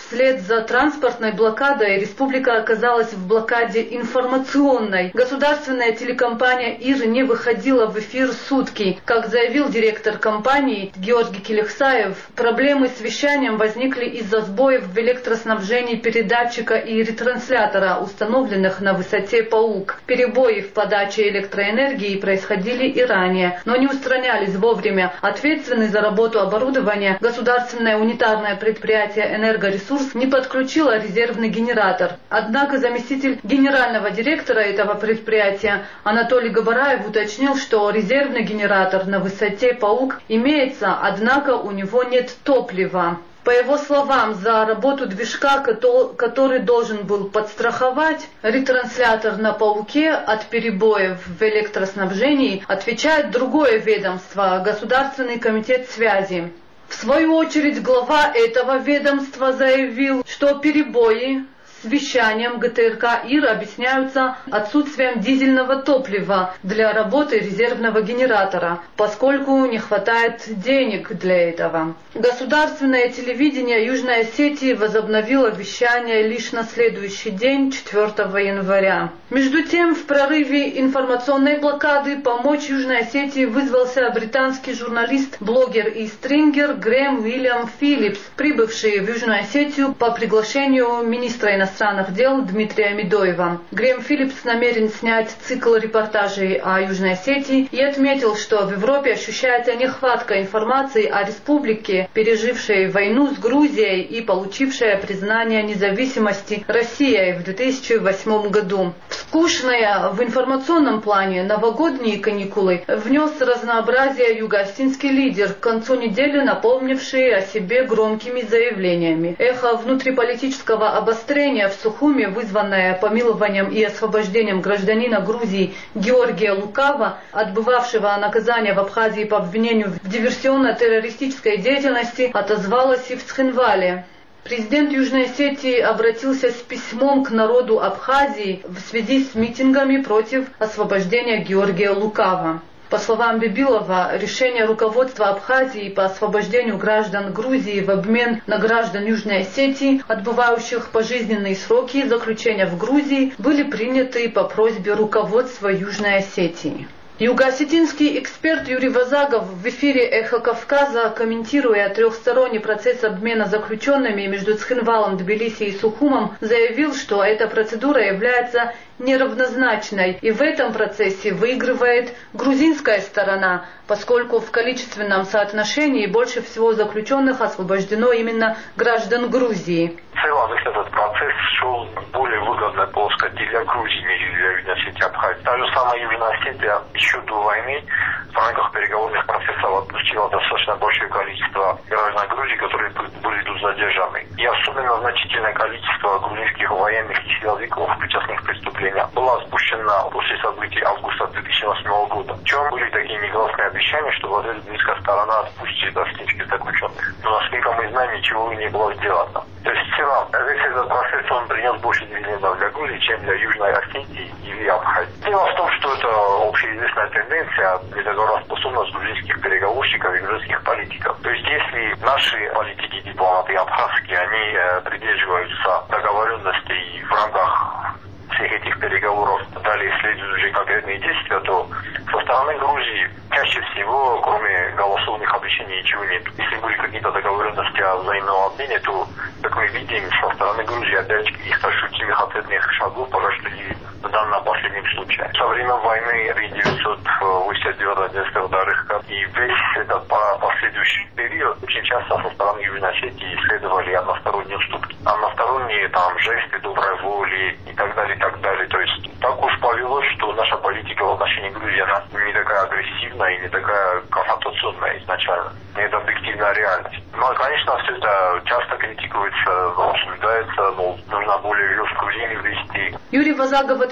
Вслед за транспортной блокадой республика оказалась в блокаде информационной. Государственная телекомпания ИР не выходила в эфир сутки. Как заявил директор компании Георгий Келехсаев, проблемы с вещанием возникли из-за сбоев в электроснабжении передатчика и ретранслятора, установленных на высоте Паук. Перебои в подаче электроэнергии происходили и ранее, но не устранялись вовремя. Ответственный за работу оборудования государственное унитарное предприятие «Энергоресурс» не подключило резервный генератор. Однако заместитель генерального директора этого предприятия Анатолий Габараев уточнил, что резервный генератор на высоте Паук имеется, однако у него нет топлива. По его словам, за работу движка, который должен был подстраховать ретранслятор на Пауке от перебоев в электроснабжении, отвечает другое ведомство – Государственный комитет связи. В свою очередь, глава этого ведомства заявил, что перебои с вещанием ГТРК ИР объясняются отсутствием дизельного топлива для работы резервного генератора, поскольку не хватает денег для этого. Государственное телевидение Южной Осетии возобновило вещание лишь на следующий день, четвёртого января. Между тем, в прорыве информационной блокады помочь Южной Осетии вызвался британский журналист, блогер и стрингер Грэм Уильям Филлипс, прибывший в Южную Осетию по приглашению министра иностранных дел Дмитрия Медоева. Грэм Филлипс намерен снять цикл репортажей о Южной Осетии и отметил, что в Европе ощущается нехватка информации о республике, пережившей войну с Грузией и получившей признание независимости Россией в две тысячи восьмом году. Скучные в информационном плане новогодние каникулы внес разнообразие юго-осетинский лидер, к концу недели напомнивший о себе громкими заявлениями. Эхо внутриполитического обострения в Сухуме, вызванное помилованием и освобождением гражданина Грузии Георгия Лукава, отбывавшего наказание в Абхазии по обвинению в диверсионно-террористической деятельности, отозвалось и в Цхинвале. Президент Южной Осетии обратился с письмом к народу Абхазии в связи с митингами против освобождения Георгия Лукава. По словам Бибилова, решение руководства Абхазии по освобождению граждан Грузии в обмен на граждан Южной Осетии, отбывающих пожизненные сроки заключения в Грузии, были приняты по просьбе руководства Южной Осетии. Юго-осетинский эксперт Юрий Вазагов в эфире «Эхо Кавказа», комментируя трехсторонний процесс обмена заключенными между Цхинвалом, Тбилиси и Сухумом, заявил, что эта процедура является неравнозначной, и в этом процессе выигрывает грузинская сторона, поскольку в количественном соотношении больше всего заключенных освобождено именно граждан Грузии. В целом этот процесс шел более выгодной плоскости для Грузии, нежели для Южной Осетии и Абхазии. Та же самая Южная Осетия еще до войны в рамках переговорных процессов отпустила достаточно большое количество граждан Грузии, которые были тут задержаны. И особенно значительное количество грузинских военных и силовиков, причастных к преступлениям, была отпущена после событий августа две тысячи восьмого года. В чем были такие негласные обещания, что в ответ близкая сторона отпустит достаточно заключенных. Но, насколько мы знаем, ничего не было сделано. То есть в целом, весь этот процесс он принес больше дивидендов для Грузии, чем для Южной Осетии или Абхазии. Дело в том, что это общеизвестная тенденция недоговороспособность грузинских переговорщиков и грузинских политиков. То есть если наши политики, дипломаты абхазские, они э, придерживаются договоренностей в рамках всех этих переговоров, далее следуют уже конкретные действия, то со стороны Грузии чаще всего, кроме голословных обещаний, ничего нет. Если были какие-то договоренности о взаимном обмене, то, как мы видим, со стороны Грузии опять каких-то ощутимых ответных шагов пока что не видно. В данном последнем случае. Со времен войны тысяча девятьсот восемьдесят девятого — девяносто второго и весь этот последующий период очень часто со стороны Южной Осетии следовали односторонние уступки. Односторонние там жесты доброй воли и так далее, и так далее. То есть так уж повелось, что наша политика в отношении Грузии, она не такая агрессивная и не такая конфронтационная изначально. Это объективная реальность. Но, конечно, все это часто критикуется, обсуждается, но нужно более жесткую линию вести. Юрий Вазагов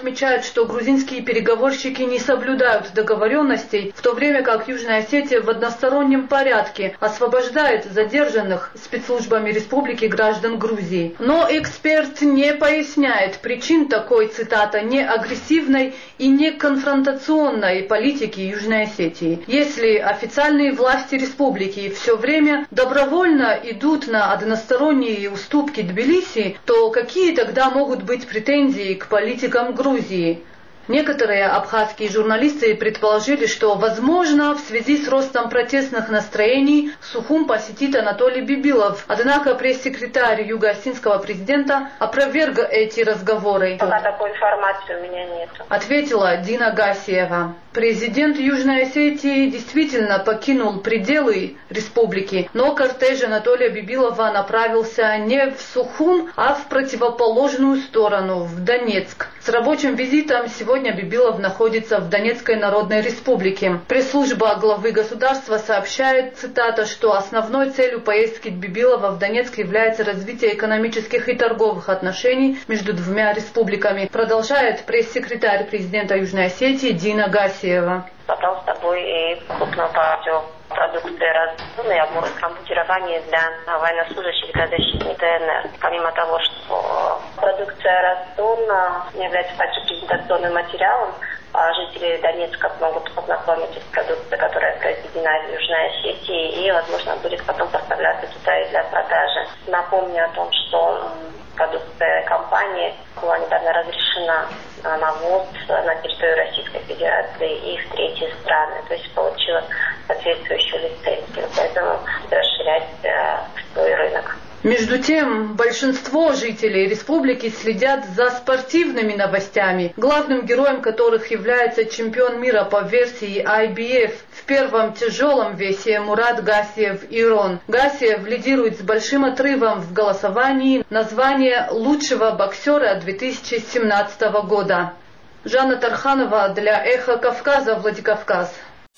отмечает, что грузинские переговорщики не соблюдают договоренностей, в то время как Южная Осетия в одностороннем порядке освобождает задержанных спецслужбами республики граждан Грузии. Но эксперт не поясняет причин такой, цитата, неагрессивной и неконфронтационной политики Южной Осетии. Если официальные власти республики все время добровольно идут на односторонние уступки Тбилиси, то какие тогда могут быть претензии к политикам Грузии? Некоторые абхазские журналисты предположили, что, возможно, в связи с ростом протестных настроений Сухум посетит Анатолий Бибилов. Однако пресс-секретарь юго-осетинского президента опроверг эти разговоры. Пока такой информации у меня нет. Ответила Дина Гасиева. Президент Южной Осетии действительно покинул пределы республики, но кортеж Анатолия Бибилова направился не в Сухум, а в противоположную сторону, в Донецк. С рабочим визитом сегодня Бибилов находится в Донецкой Народной Республике. Пресс-служба главы государства сообщает, цитата, что основной целью поездки Бибилова в Донецк является развитие экономических и торговых отношений между двумя республиками. Продолжает пресс-секретарь президента Южной Осетии Дина Гасиева. Собрал с тобой и крупную партию продукции разумной обмундирования для военнослужащих для защиты ДНР. Помимо того, что продукция Ростона является также презентационным материалом, жители Донецка могут познакомиться с продукцией, которая произведена в Южной Осетии и, возможно, будет потом поставляться туда и для продажи. Напомню о том, что продукция компании была недавно разрешена на ввоз на территорию Российской Федерации и в третьи страны, то есть получила соответствующую лицензию, поэтому расширять свой рынок. Между тем, большинство жителей республики следят за спортивными новостями, главным героем которых является чемпион мира по версии ай би эф в первом тяжелом весе Мурат Гасиев-Ирон. Гасиев лидирует с большим отрывом в голосовании на звание лучшего боксера две тысячи семнадцатого года. Жанна Тарханова для Эхо Кавказа, Владикавказ.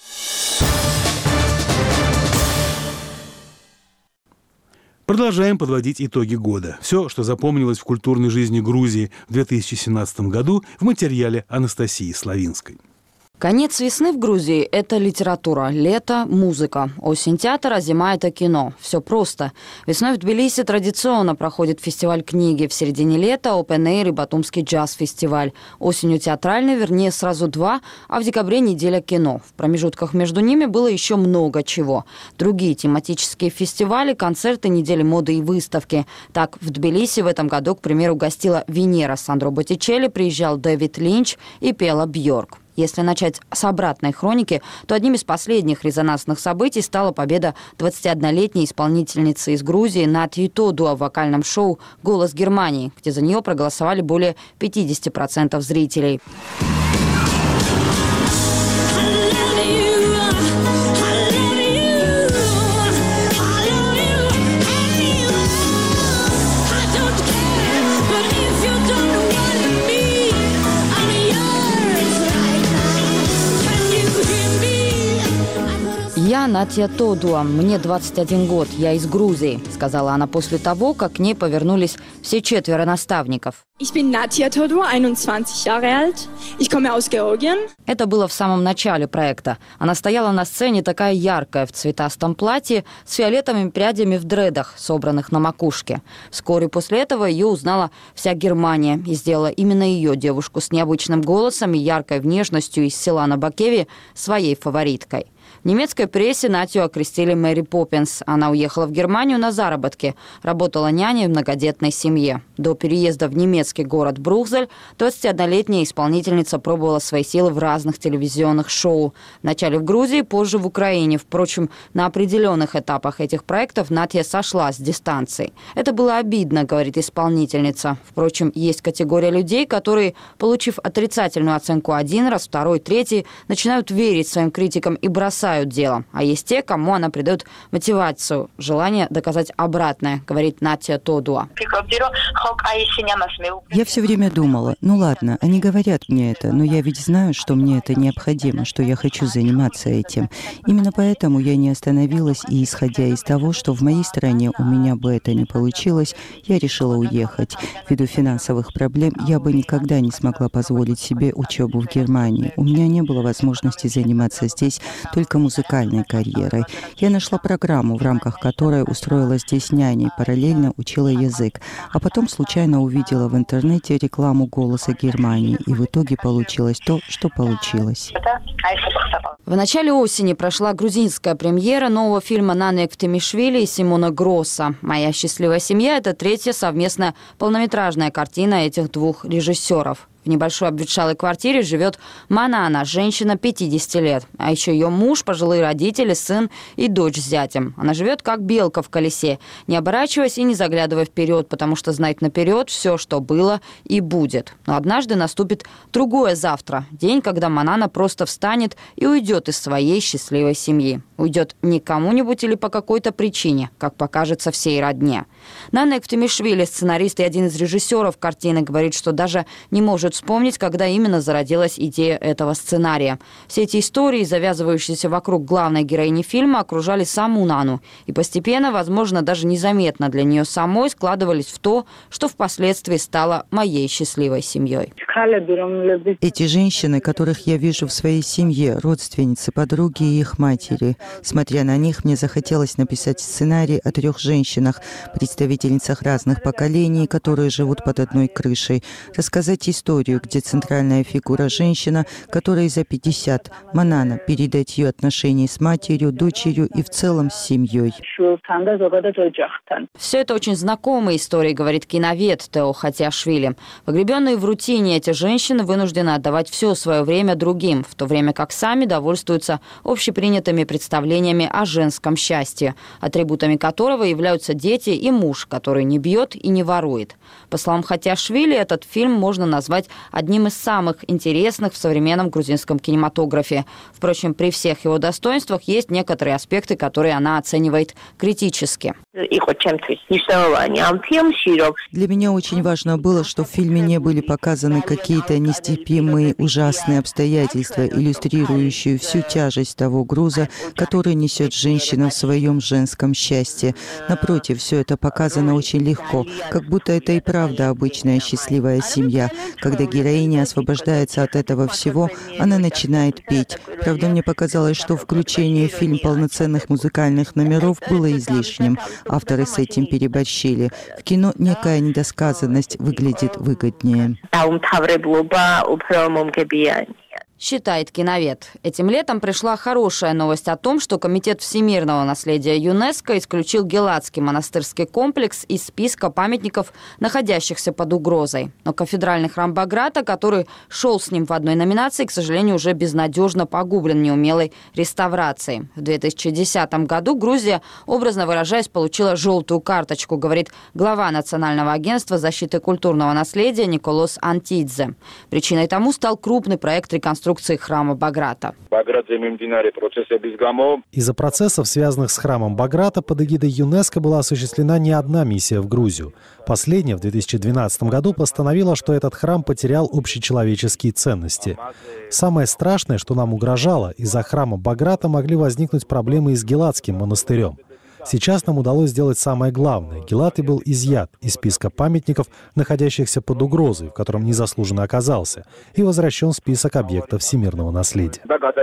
Продолжаем подводить итоги года. Все, что запомнилось в культурной жизни Грузии в две тысячи семнадцатом году, в материале Анастасии Славинской. Конец весны в Грузии – это литература, лето – музыка, осень – театр, а зима – это кино. Все просто. Весной в Тбилиси традиционно проходит фестиваль книги. В середине лета – Open Air и Батумский джаз-фестиваль. Осенью театральный, вернее, сразу два, а в декабре – неделя кино. В промежутках между ними было еще много чего. Другие тематические фестивали, концерты, недели моды и выставки. Так, в Тбилиси в этом году, к примеру, гостила Венера Сандро Боттичелли, приезжал Дэвид Линч и пела Бьорк. Если начать с обратной хроники, то одним из последних резонансных событий стала победа двадцатиоднолетней исполнительницы из Грузии Натьи Тодуа в вокальном шоу «Голос Германии», где за нее проголосовали более пятьдесят процентов зрителей. «Я Натья Тодуа, мне двадцать один год, я из Грузии», — сказала она после того, как к ней повернулись все четверо наставников. Ich bin Natya Todua, einundzwanzig Jahre alt. Ich komme aus Georgien. Это было в самом начале проекта. Она стояла на сцене такая яркая, в цветастом платье, с фиолетовыми прядями в дредах, собранных на макушке. Вскоре после этого ее узнала вся Германия и сделала именно ее, девушку с необычным голосом и яркой внешностью из села на Бакеве, своей фавориткой. В немецкой прессе Натью окрестили Мэри Поппинс. Она уехала в Германию на заработки. Работала няней в многодетной семье. До переезда в немецкий город Брухзель двадцатиоднолетняя исполнительница пробовала свои силы в разных телевизионных шоу. Вначале в Грузии, позже в Украине. Впрочем, на определенных этапах этих проектов Натья сошла с дистанции. Это было обидно, говорит исполнительница. Впрочем, есть категория людей, которые, получив отрицательную оценку один раз, второй, третий, начинают верить своим критикам и бросают бросают дело, а есть те, кому она придает мотивацию, желание доказать обратное, говорит Натя Тодуа. Я все время думала, ну ладно, они говорят мне это, но я ведь знаю, что мне это необходимо, что я хочу заниматься этим. Именно поэтому я не остановилась, и исходя из того, что в моей стране у меня бы это не получилось, я решила уехать. Ввиду финансовых проблем я бы никогда не смогла позволить себе учебу в Германии. У меня не было возможности заниматься здесь только музыкальной карьерой. Я нашла программу, в рамках которой устроилась здесь няней, параллельно учила язык. А потом случайно увидела в интернете рекламу «Голоса Германии», и в итоге получилось то, что получилось. В начале осени прошла грузинская премьера нового фильма Наны Эктемишвили и Симона Гросса. «Моя счастливая семья» – это третья совместная полнометражная картина этих двух режиссеров. В небольшой обветшалой квартире живет Манана, женщина пятидесяти лет. А еще ее муж, пожилые родители, сын и дочь с зятем. Она живет как белка в колесе, не оборачиваясь и не заглядывая вперед, потому что знает наперед все, что было и будет. Но однажды наступит другое завтра. День, когда Манана просто встанет и уйдет из своей счастливой семьи. Уйдет не кому-нибудь или по какой-то причине, как покажется всей родне. Нана Эктемишвили, сценарист и один из режиссеров картины, говорит, что даже не может вспомнить, когда именно зародилась идея этого сценария. Все эти истории, завязывающиеся вокруг главной героини фильма, окружали саму Нану. И постепенно, возможно, даже незаметно для нее самой складывались в то, что впоследствии стало моей счастливой семьей. Эти женщины, которых я вижу в своей семье, родственницы, подруги и их матери. Смотря на них, мне захотелось написать сценарий о трех женщинах, представительницах разных поколений, которые живут под одной крышей, рассказать историю, где центральная фигура женщина, которой за пятьдесят, Манана, передать ее отношения с матерью, дочерью и в целом с семьей. Все это очень знакомые истории, говорит киновед Тео Хатиашвили. Погребенные в рутине эти женщины вынуждены отдавать все свое время другим, в то время как сами довольствуются общепринятыми представлениями о женском счастье, атрибутами которого являются дети и муж, который не бьет и не ворует. По словам Хатиашвили, этот фильм можно назвать одним из самых интересных в современном грузинском кинематографе. Впрочем, при всех его достоинствах есть некоторые аспекты, которые она оценивает критически. Для меня очень важно было, что в фильме не были показаны какие-то нестерпимые ужасные обстоятельства, иллюстрирующие всю тяжесть того груза, который несет женщина в своем женском счастье. Напротив, все это показано очень легко, как будто это и правда обычная счастливая семья. Когда героиня освобождается от этого всего, она начинает петь. Правда, мне показалось, что включение в фильм полноценных музыкальных номеров было излишним. Авторы с этим переборщили. В кино некая недосказанность выглядит выгоднее. Считает киновед. Этим летом пришла хорошая новость о том, что Комитет всемирного наследия ЮНЕСКО исключил Геладский монастырский комплекс из списка памятников, находящихся под угрозой. Но кафедральный храм Баграта, который шел с ним в одной номинации, к сожалению, уже безнадежно погублен неумелой реставрацией. В две тысячи десятом году Грузия, образно выражаясь, получила желтую карточку, говорит глава Национального агентства защиты культурного наследия Николос Антидзе. Причиной тому стал крупный проект реконструкции храма Баграта. Из-за процессов, связанных с храмом Баграта, под эгидой ЮНЕСКО была осуществлена не одна миссия в Грузию. Последняя в две тысячи двенадцатом году постановила, что этот храм потерял общечеловеческие ценности. Самое страшное, что нам угрожало, из-за храма Баграта могли возникнуть проблемы и с Геладским монастырем. Сейчас нам удалось сделать самое главное. Гелат был изъят из списка памятников, находящихся под угрозой, в котором незаслуженно оказался, и возвращен в список объектов всемирного наследия.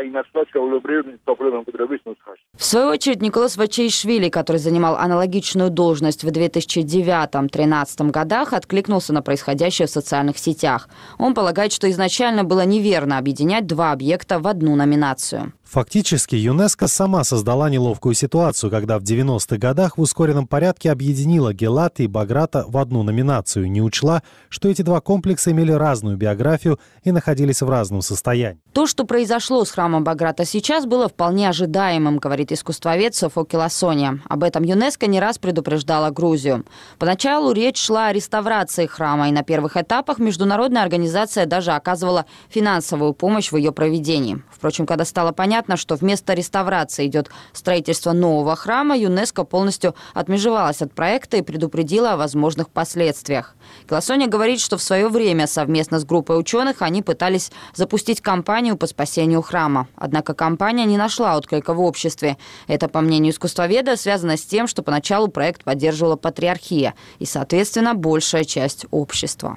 В свою очередь, Николас Вачеишвили, который занимал аналогичную должность в две тысячи девятом — две тысячи тринадцатом годах, откликнулся на происходящее в социальных сетях. Он полагает, что изначально было неверно объединять два объекта в одну номинацию. Фактически, ЮНЕСКО сама создала неловкую ситуацию, когда в девяностых годах в ускоренном порядке объединила Гелат и Баграта в одну номинацию и не учла, что эти два комплекса имели разную биографию и находились в разном состоянии. То, что произошло с храмом Баграта сейчас, было вполне ожидаемым, говорит искусствовед Софоки Ласония. Об этом ЮНЕСКО не раз предупреждала Грузию. Поначалу речь шла о реставрации храма, и на первых этапах международная организация даже оказывала финансовую помощь в ее проведении. Впрочем, когда стало понятно, понятно, что вместо реставрации идет строительство нового храма, ЮНЕСКО полностью отмежевалась от проекта и предупредила о возможных последствиях. Колосоня говорит, что в свое время совместно с группой ученых они пытались запустить кампанию по спасению храма. Однако кампания не нашла отклика в обществе. Это, по мнению искусствоведа, связано с тем, что поначалу проект поддерживала патриархия и, соответственно, большая часть общества.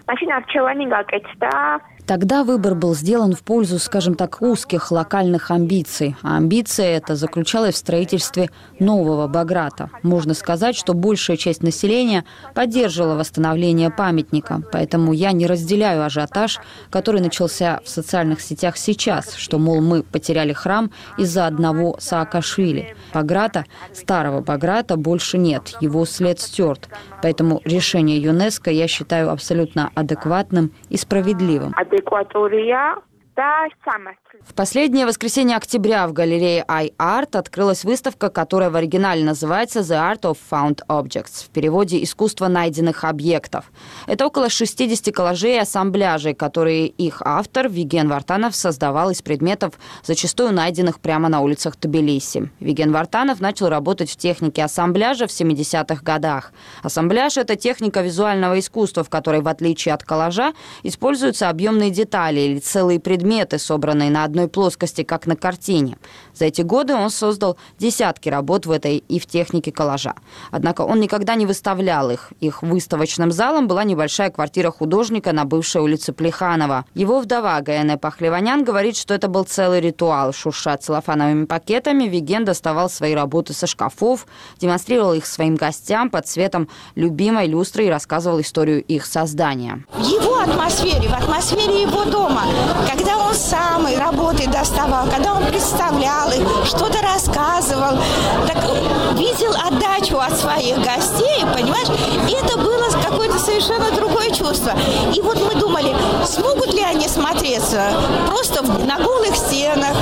Тогда выбор был сделан в пользу, скажем так, узких локальных амбиций. А амбиция эта заключалась в строительстве нового Баграта. Можно сказать, что большая часть населения поддерживала восстановление памятника. Поэтому я не разделяю ажиотаж, который начался в социальных сетях сейчас, что, мол, мы потеряли храм из-за одного Саакашвили. Баграта, старого Баграта, больше нет, его след стерт. Поэтому решение ЮНЕСКО я считаю абсолютно адекватным и справедливым. В последнее воскресенье октября в галерее iArt открылась выставка, которая в оригинале называется «The Art of Found Objects», в переводе «Искусство найденных объектов». Это около шестидесяти коллажей и ассамбляжей, которые их автор Виген Вартанов создавал из предметов, зачастую найденных прямо на улицах Тбилиси. Виген Вартанов начал работать в технике ассамбляжа в семидесятых годах. Ассамбляж – это техника визуального искусства, в которой, в отличие от коллажа, используются объемные детали или целые предметы, собранные на одной плоскости, как на картине. За эти годы он создал десятки работ в этой и в технике коллажа. Однако он никогда не выставлял их. Их выставочным залом была небольшая квартира художника на бывшей улице Плеханова. Его вдова Гаэне Пахлеванян говорит, что это был целый ритуал. Шурша целлофановыми пакетами, Виген доставал свои работы со шкафов, демонстрировал их своим гостям под светом любимой люстры и рассказывал историю их создания. В его атмосфере, в атмосфере его дома, когда он сам работы доставал, когда он представлял их, что-то рассказывал, так видел отдачу от своих гостей, понимаешь? И это было какое-то совершенно другое чувство. И вот мы думали, смогут ли они смотреться просто на голых стенах.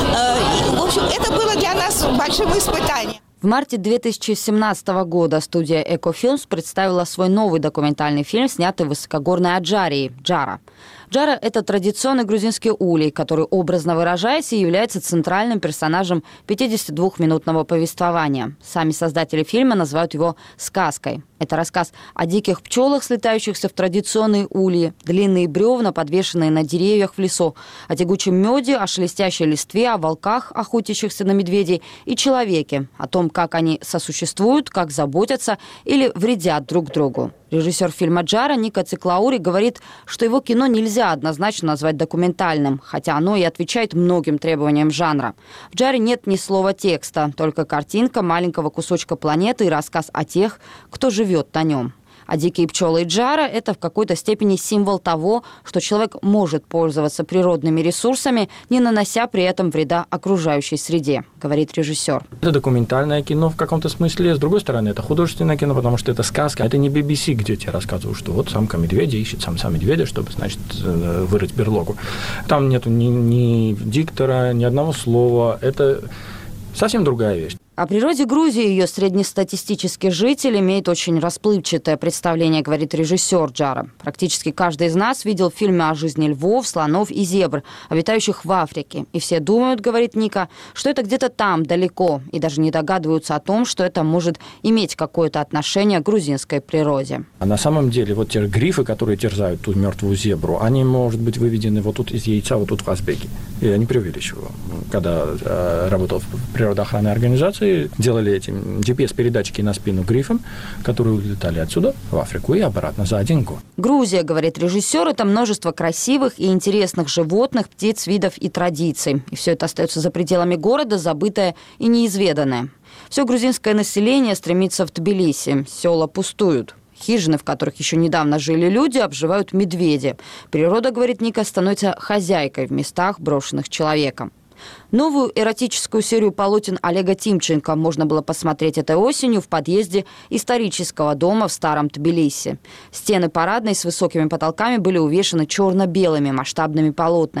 В общем, это было для нас большим испытанием. В марте две тысячи семнадцатого года студия «Экофилмс» представила свой новый документальный фильм, снятый в высокогорной Аджарии – «Джара». Джара – это традиционный грузинский улей, который, образно выражаясь, и является центральным персонажем пятидесятидвухминутного повествования. Сами создатели фильма называют его «сказкой». Это рассказ о диких пчелах, слетающихся в традиционные ульи, длинные бревна, подвешенные на деревьях в лесу, о тягучем меде, о шелестящей листве, о волках, охотящихся на медведей, и человеке, о том, как они сосуществуют, как заботятся или вредят друг другу. Режиссер фильма «Джара» Ника Циклаури говорит, что его кино нельзя однозначно назвать документальным, хотя оно и отвечает многим требованиям жанра. В «Джаре» нет ни слова текста, только картинка маленького кусочка планеты и рассказ о тех, кто живет на нем. А дикие пчелы и Джара – это в какой-то степени символ того, что человек может пользоваться природными ресурсами, не нанося при этом вреда окружающей среде, говорит режиссер. Это документальное кино в каком-то смысле. С другой стороны, это художественное кино, потому что это сказка. Это не би би си, где тебе рассказывают, что вот самка медведя ищет самца медведя, чтобы, значит, вырыть берлогу. Там нету ни, ни диктора, ни одного слова. Это совсем другая вещь. О природе Грузии ее среднестатистический житель имеет очень расплывчатое представление, говорит режиссер Джара. Практически каждый из нас видел фильмы о жизни львов, слонов и зебр, обитающих в Африке. И все думают, говорит Ника, что это где-то там, далеко, и даже не догадываются о том, что это может иметь какое-то отношение к грузинской природе. А на самом деле вот те грифы, которые терзают ту мертвую зебру, они, может быть, выведены вот тут из яйца, вот тут в Азбеке. Я не преувеличиваю. Когда э, работал в природоохранной организации, делали эти джи пи эс-передатчики на спину грифам, которые улетали отсюда в Африку и обратно за один год. Грузия, говорит режиссер, это множество красивых и интересных животных, птиц, видов и традиций. И все это остается за пределами города, забытое и неизведанное. Все грузинское население стремится в Тбилиси. Села пустуют. Хижины, в которых еще недавно жили люди, обживают медведи. Природа, говорит Ника, становится хозяйкой в местах, брошенных человеком. Новую эротическую серию полотен Олега Тимченко можно было посмотреть этой осенью в подъезде исторического дома в старом Тбилиси. Стены парадной с высокими потолками были увешаны черно-белыми масштабными полотнами.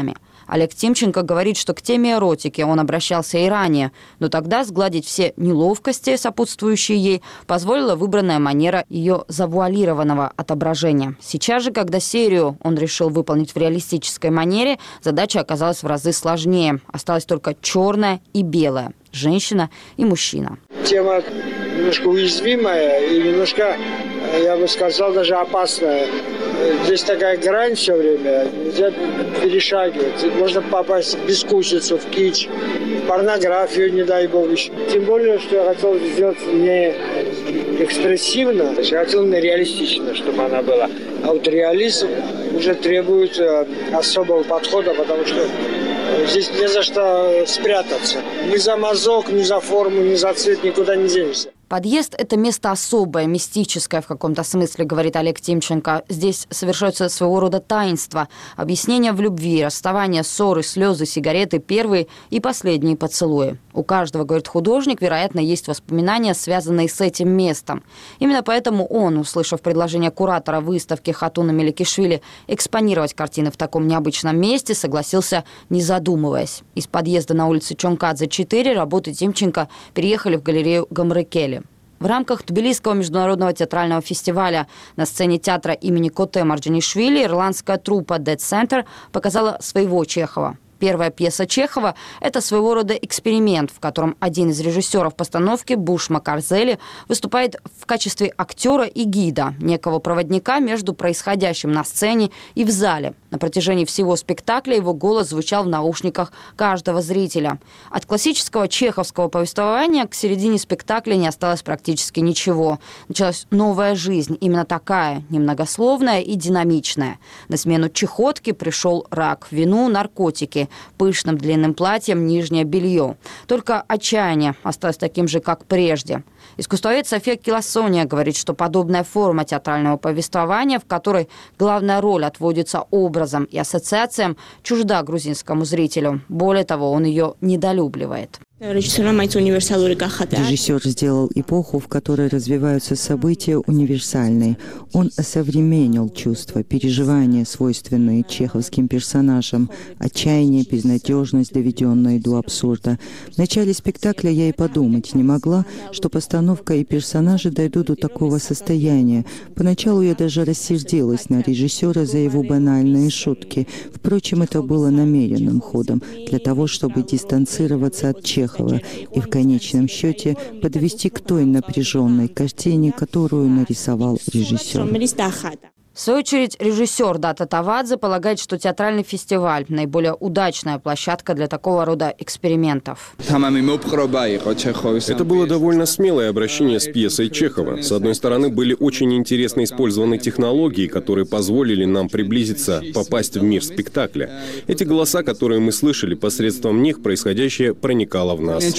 Олег Тимченко говорит, что к теме эротики он обращался и ранее, но тогда сгладить все неловкости, сопутствующие ей, позволила выбранная манера ее завуалированного отображения. Сейчас же, когда серию он решил выполнить в реалистической манере, задача оказалась в разы сложнее. Осталось только черное и белое. Женщина и мужчина. Тема немножко уязвимая и немножко, я бы сказал, даже опасная. Здесь такая грань все время, нельзя перешагивать. Можно попасть в бескусицу, в кич, в порнографию, не дай бог. Тем более, что я хотел сделать не экспрессивно, я хотел не реалистично, чтобы она была. А вот реализм уже требует особого подхода, потому что здесь не за что спрятаться. Ни за мазок, ни за форму, ни за цвет никуда не денешься. Подъезд – это место особое, мистическое в каком-то смысле, говорит Олег Тимченко. Здесь совершаются своего рода таинства, объяснения в любви, расставания, ссоры, слезы, сигареты, первые и последние поцелуи. У каждого, говорит художник, вероятно, есть воспоминания, связанные с этим местом. Именно поэтому он, услышав предложение куратора выставки Хатуна Меликишвили экспонировать картины в таком необычном месте, согласился, не задумываясь. Из подъезда на улице Чонкадзе, четыре работы Тимченко переехали в галерею Гамрыкели. В рамках Тбилисского международного театрального фестиваля на сцене театра имени Коте Марджанишвили ирландская труппа Dead Center показала своего Чехова. Первая пьеса Чехова – это своего рода эксперимент, в котором один из режиссеров постановки, Буш Макарзели, выступает в качестве актера и гида, некого проводника между происходящим на сцене и в зале. На протяжении всего спектакля его голос звучал в наушниках каждого зрителя. От классического чеховского повествования к середине спектакля не осталось практически ничего. Началась новая жизнь, именно такая, немногословная и динамичная. На смену чехотке пришел рак, вину, наркотики, пышным длинным платьем нижнее белье. Только отчаяние осталось таким же, как прежде. Искусствовед София Киласония говорит, что подобная форма театрального повествования, в которой главная роль отводится образом и ассоциациям, чужда грузинскому зрителю. Более того, он ее недолюбливает. Режиссер сделал эпоху, в которой развиваются события, универсальной. Он осовременил чувства, переживания, свойственные чеховским персонажам, отчаяние, безнадежность, доведенные до абсурда. В начале спектакля я и подумать не могла, что постановка и персонажи дойдут до такого состояния. Поначалу я даже рассердилась на режиссера за его банальные шутки. Впрочем, это было намеренным ходом для того, чтобы дистанцироваться от Чехова и в конечном счете подвести к той напряженной картине, которую нарисовал режиссер. В свою очередь, режиссер Дата Тавадзе полагает, что театральный фестиваль – наиболее удачная площадка для такого рода экспериментов. Это было довольно смелое обращение с пьесой Чехова. С одной стороны, были очень интересно использованы технологии, которые позволили нам приблизиться, попасть в мир спектакля. Эти голоса, которые мы слышали, посредством них происходящее проникало в нас.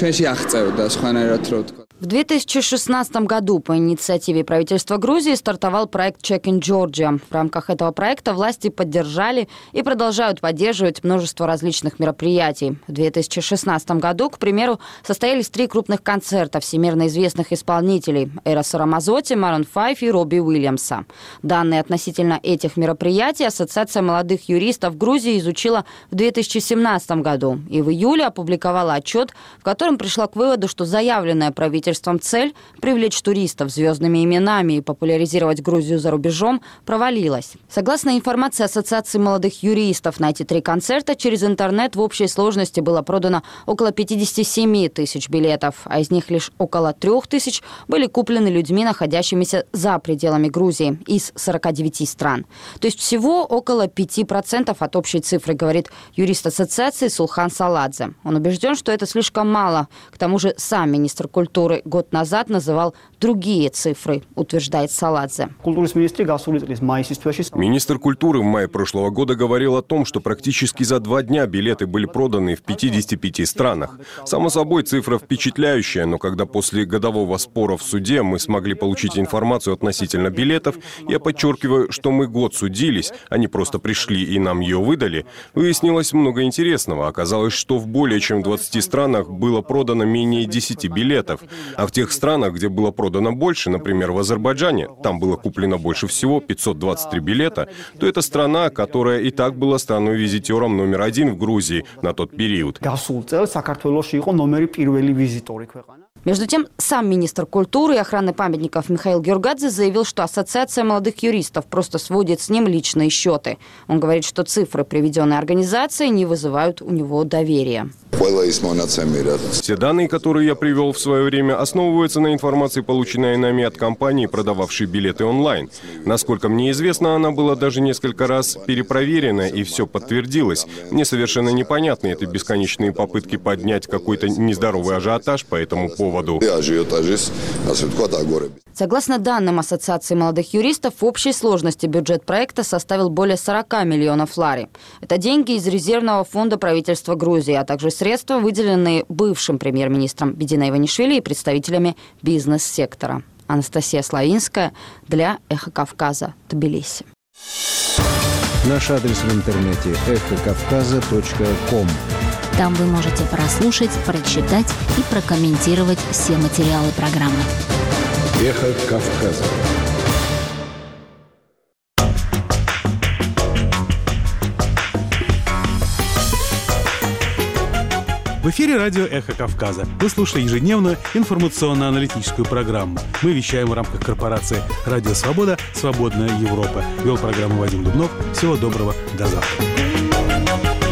В две тысячи шестнадцатом году по инициативе правительства Грузии стартовал проект «Check in Georgia». В рамках этого проекта власти поддержали и продолжают поддерживать множество различных мероприятий. В две тысячи шестнадцатом году, к примеру, состоялись три крупных концерта всемирно известных исполнителей – Эроса Рамазотти, Марун пять и Робби Уильямса. Данные относительно этих мероприятий Ассоциация молодых юристов Грузии изучила в две тысячи семнадцатом году и в июле опубликовала отчет, в котором пришла к выводу, что заявленная правительством цель – привлечь туристов звездными именами и популяризировать Грузию за рубежом – провалилась. Согласно информации Ассоциации молодых юристов, на эти три концерта через интернет в общей сложности было продано около пятьдесят семь тысяч билетов, а из них лишь около трех тысяч были куплены людьми, находящимися за пределами Грузии, из сорока девяти стран. То есть всего около пяти процентов от общей цифры, говорит юрист Ассоциации Сулхан Саладзе. Он убежден, что это слишком мало. К тому же сам министр культуры год назад называл другие цифры, утверждает Саладзе. Министр культуры в мае прошлого года говорил о том, что практически за два дня билеты были проданы в пятидесяти пяти странах. Само собой, цифра впечатляющая, но когда после годового спора в суде мы смогли получить информацию относительно билетов, я подчеркиваю, что мы год судились, они просто пришли и нам ее выдали, выяснилось много интересного. Оказалось, что в более чем двадцати странах было продано менее десяти билетов. А в тех странах, где было продано больше, например, в Азербайджане, там было куплено больше всего, пятьсот двадцать три билета, то это страна, которая и так была страной-визитером номер один в Грузии на тот период. Между тем, сам министр культуры и охраны памятников Михаил Георгадзе заявил, что Ассоциация молодых юристов просто сводит с ним личные счеты. Он говорит, что цифры, приведенные организацией, не вызывают у него доверия. Все данные, которые я привел в свое время, основываются на информации, полученной нами от компании, продававшей билеты онлайн. Насколько мне известно, она была даже несколько раз перепроверена, и все подтвердилось. Мне совершенно непонятны эти бесконечные попытки поднять какой-то нездоровый ажиотаж по этому поводу. Согласно данным Ассоциации молодых юристов, в общей сложности бюджет проекта составил более сорока миллионов лари. Это деньги из резервного фонда правительства Грузии, а также средства, выделенные бывшим премьер-министром Бидиной Иванишвили и представителями бизнес-сектора. Анастасия Славинская для «Эхо Кавказа», Тбилиси. Наш адрес в интернете эхо кавказа точка ком. Там вы можете прослушать, прочитать и прокомментировать все материалы программы. Эхо Кавказа. В эфире радио «Эхо Кавказа». Вы слушаете ежедневную информационно-аналитическую программу. Мы вещаем в рамках корпорации «Радио Свобода. Свободная Европа». Вел программу Вадим Дубнов. Всего доброго. До завтра.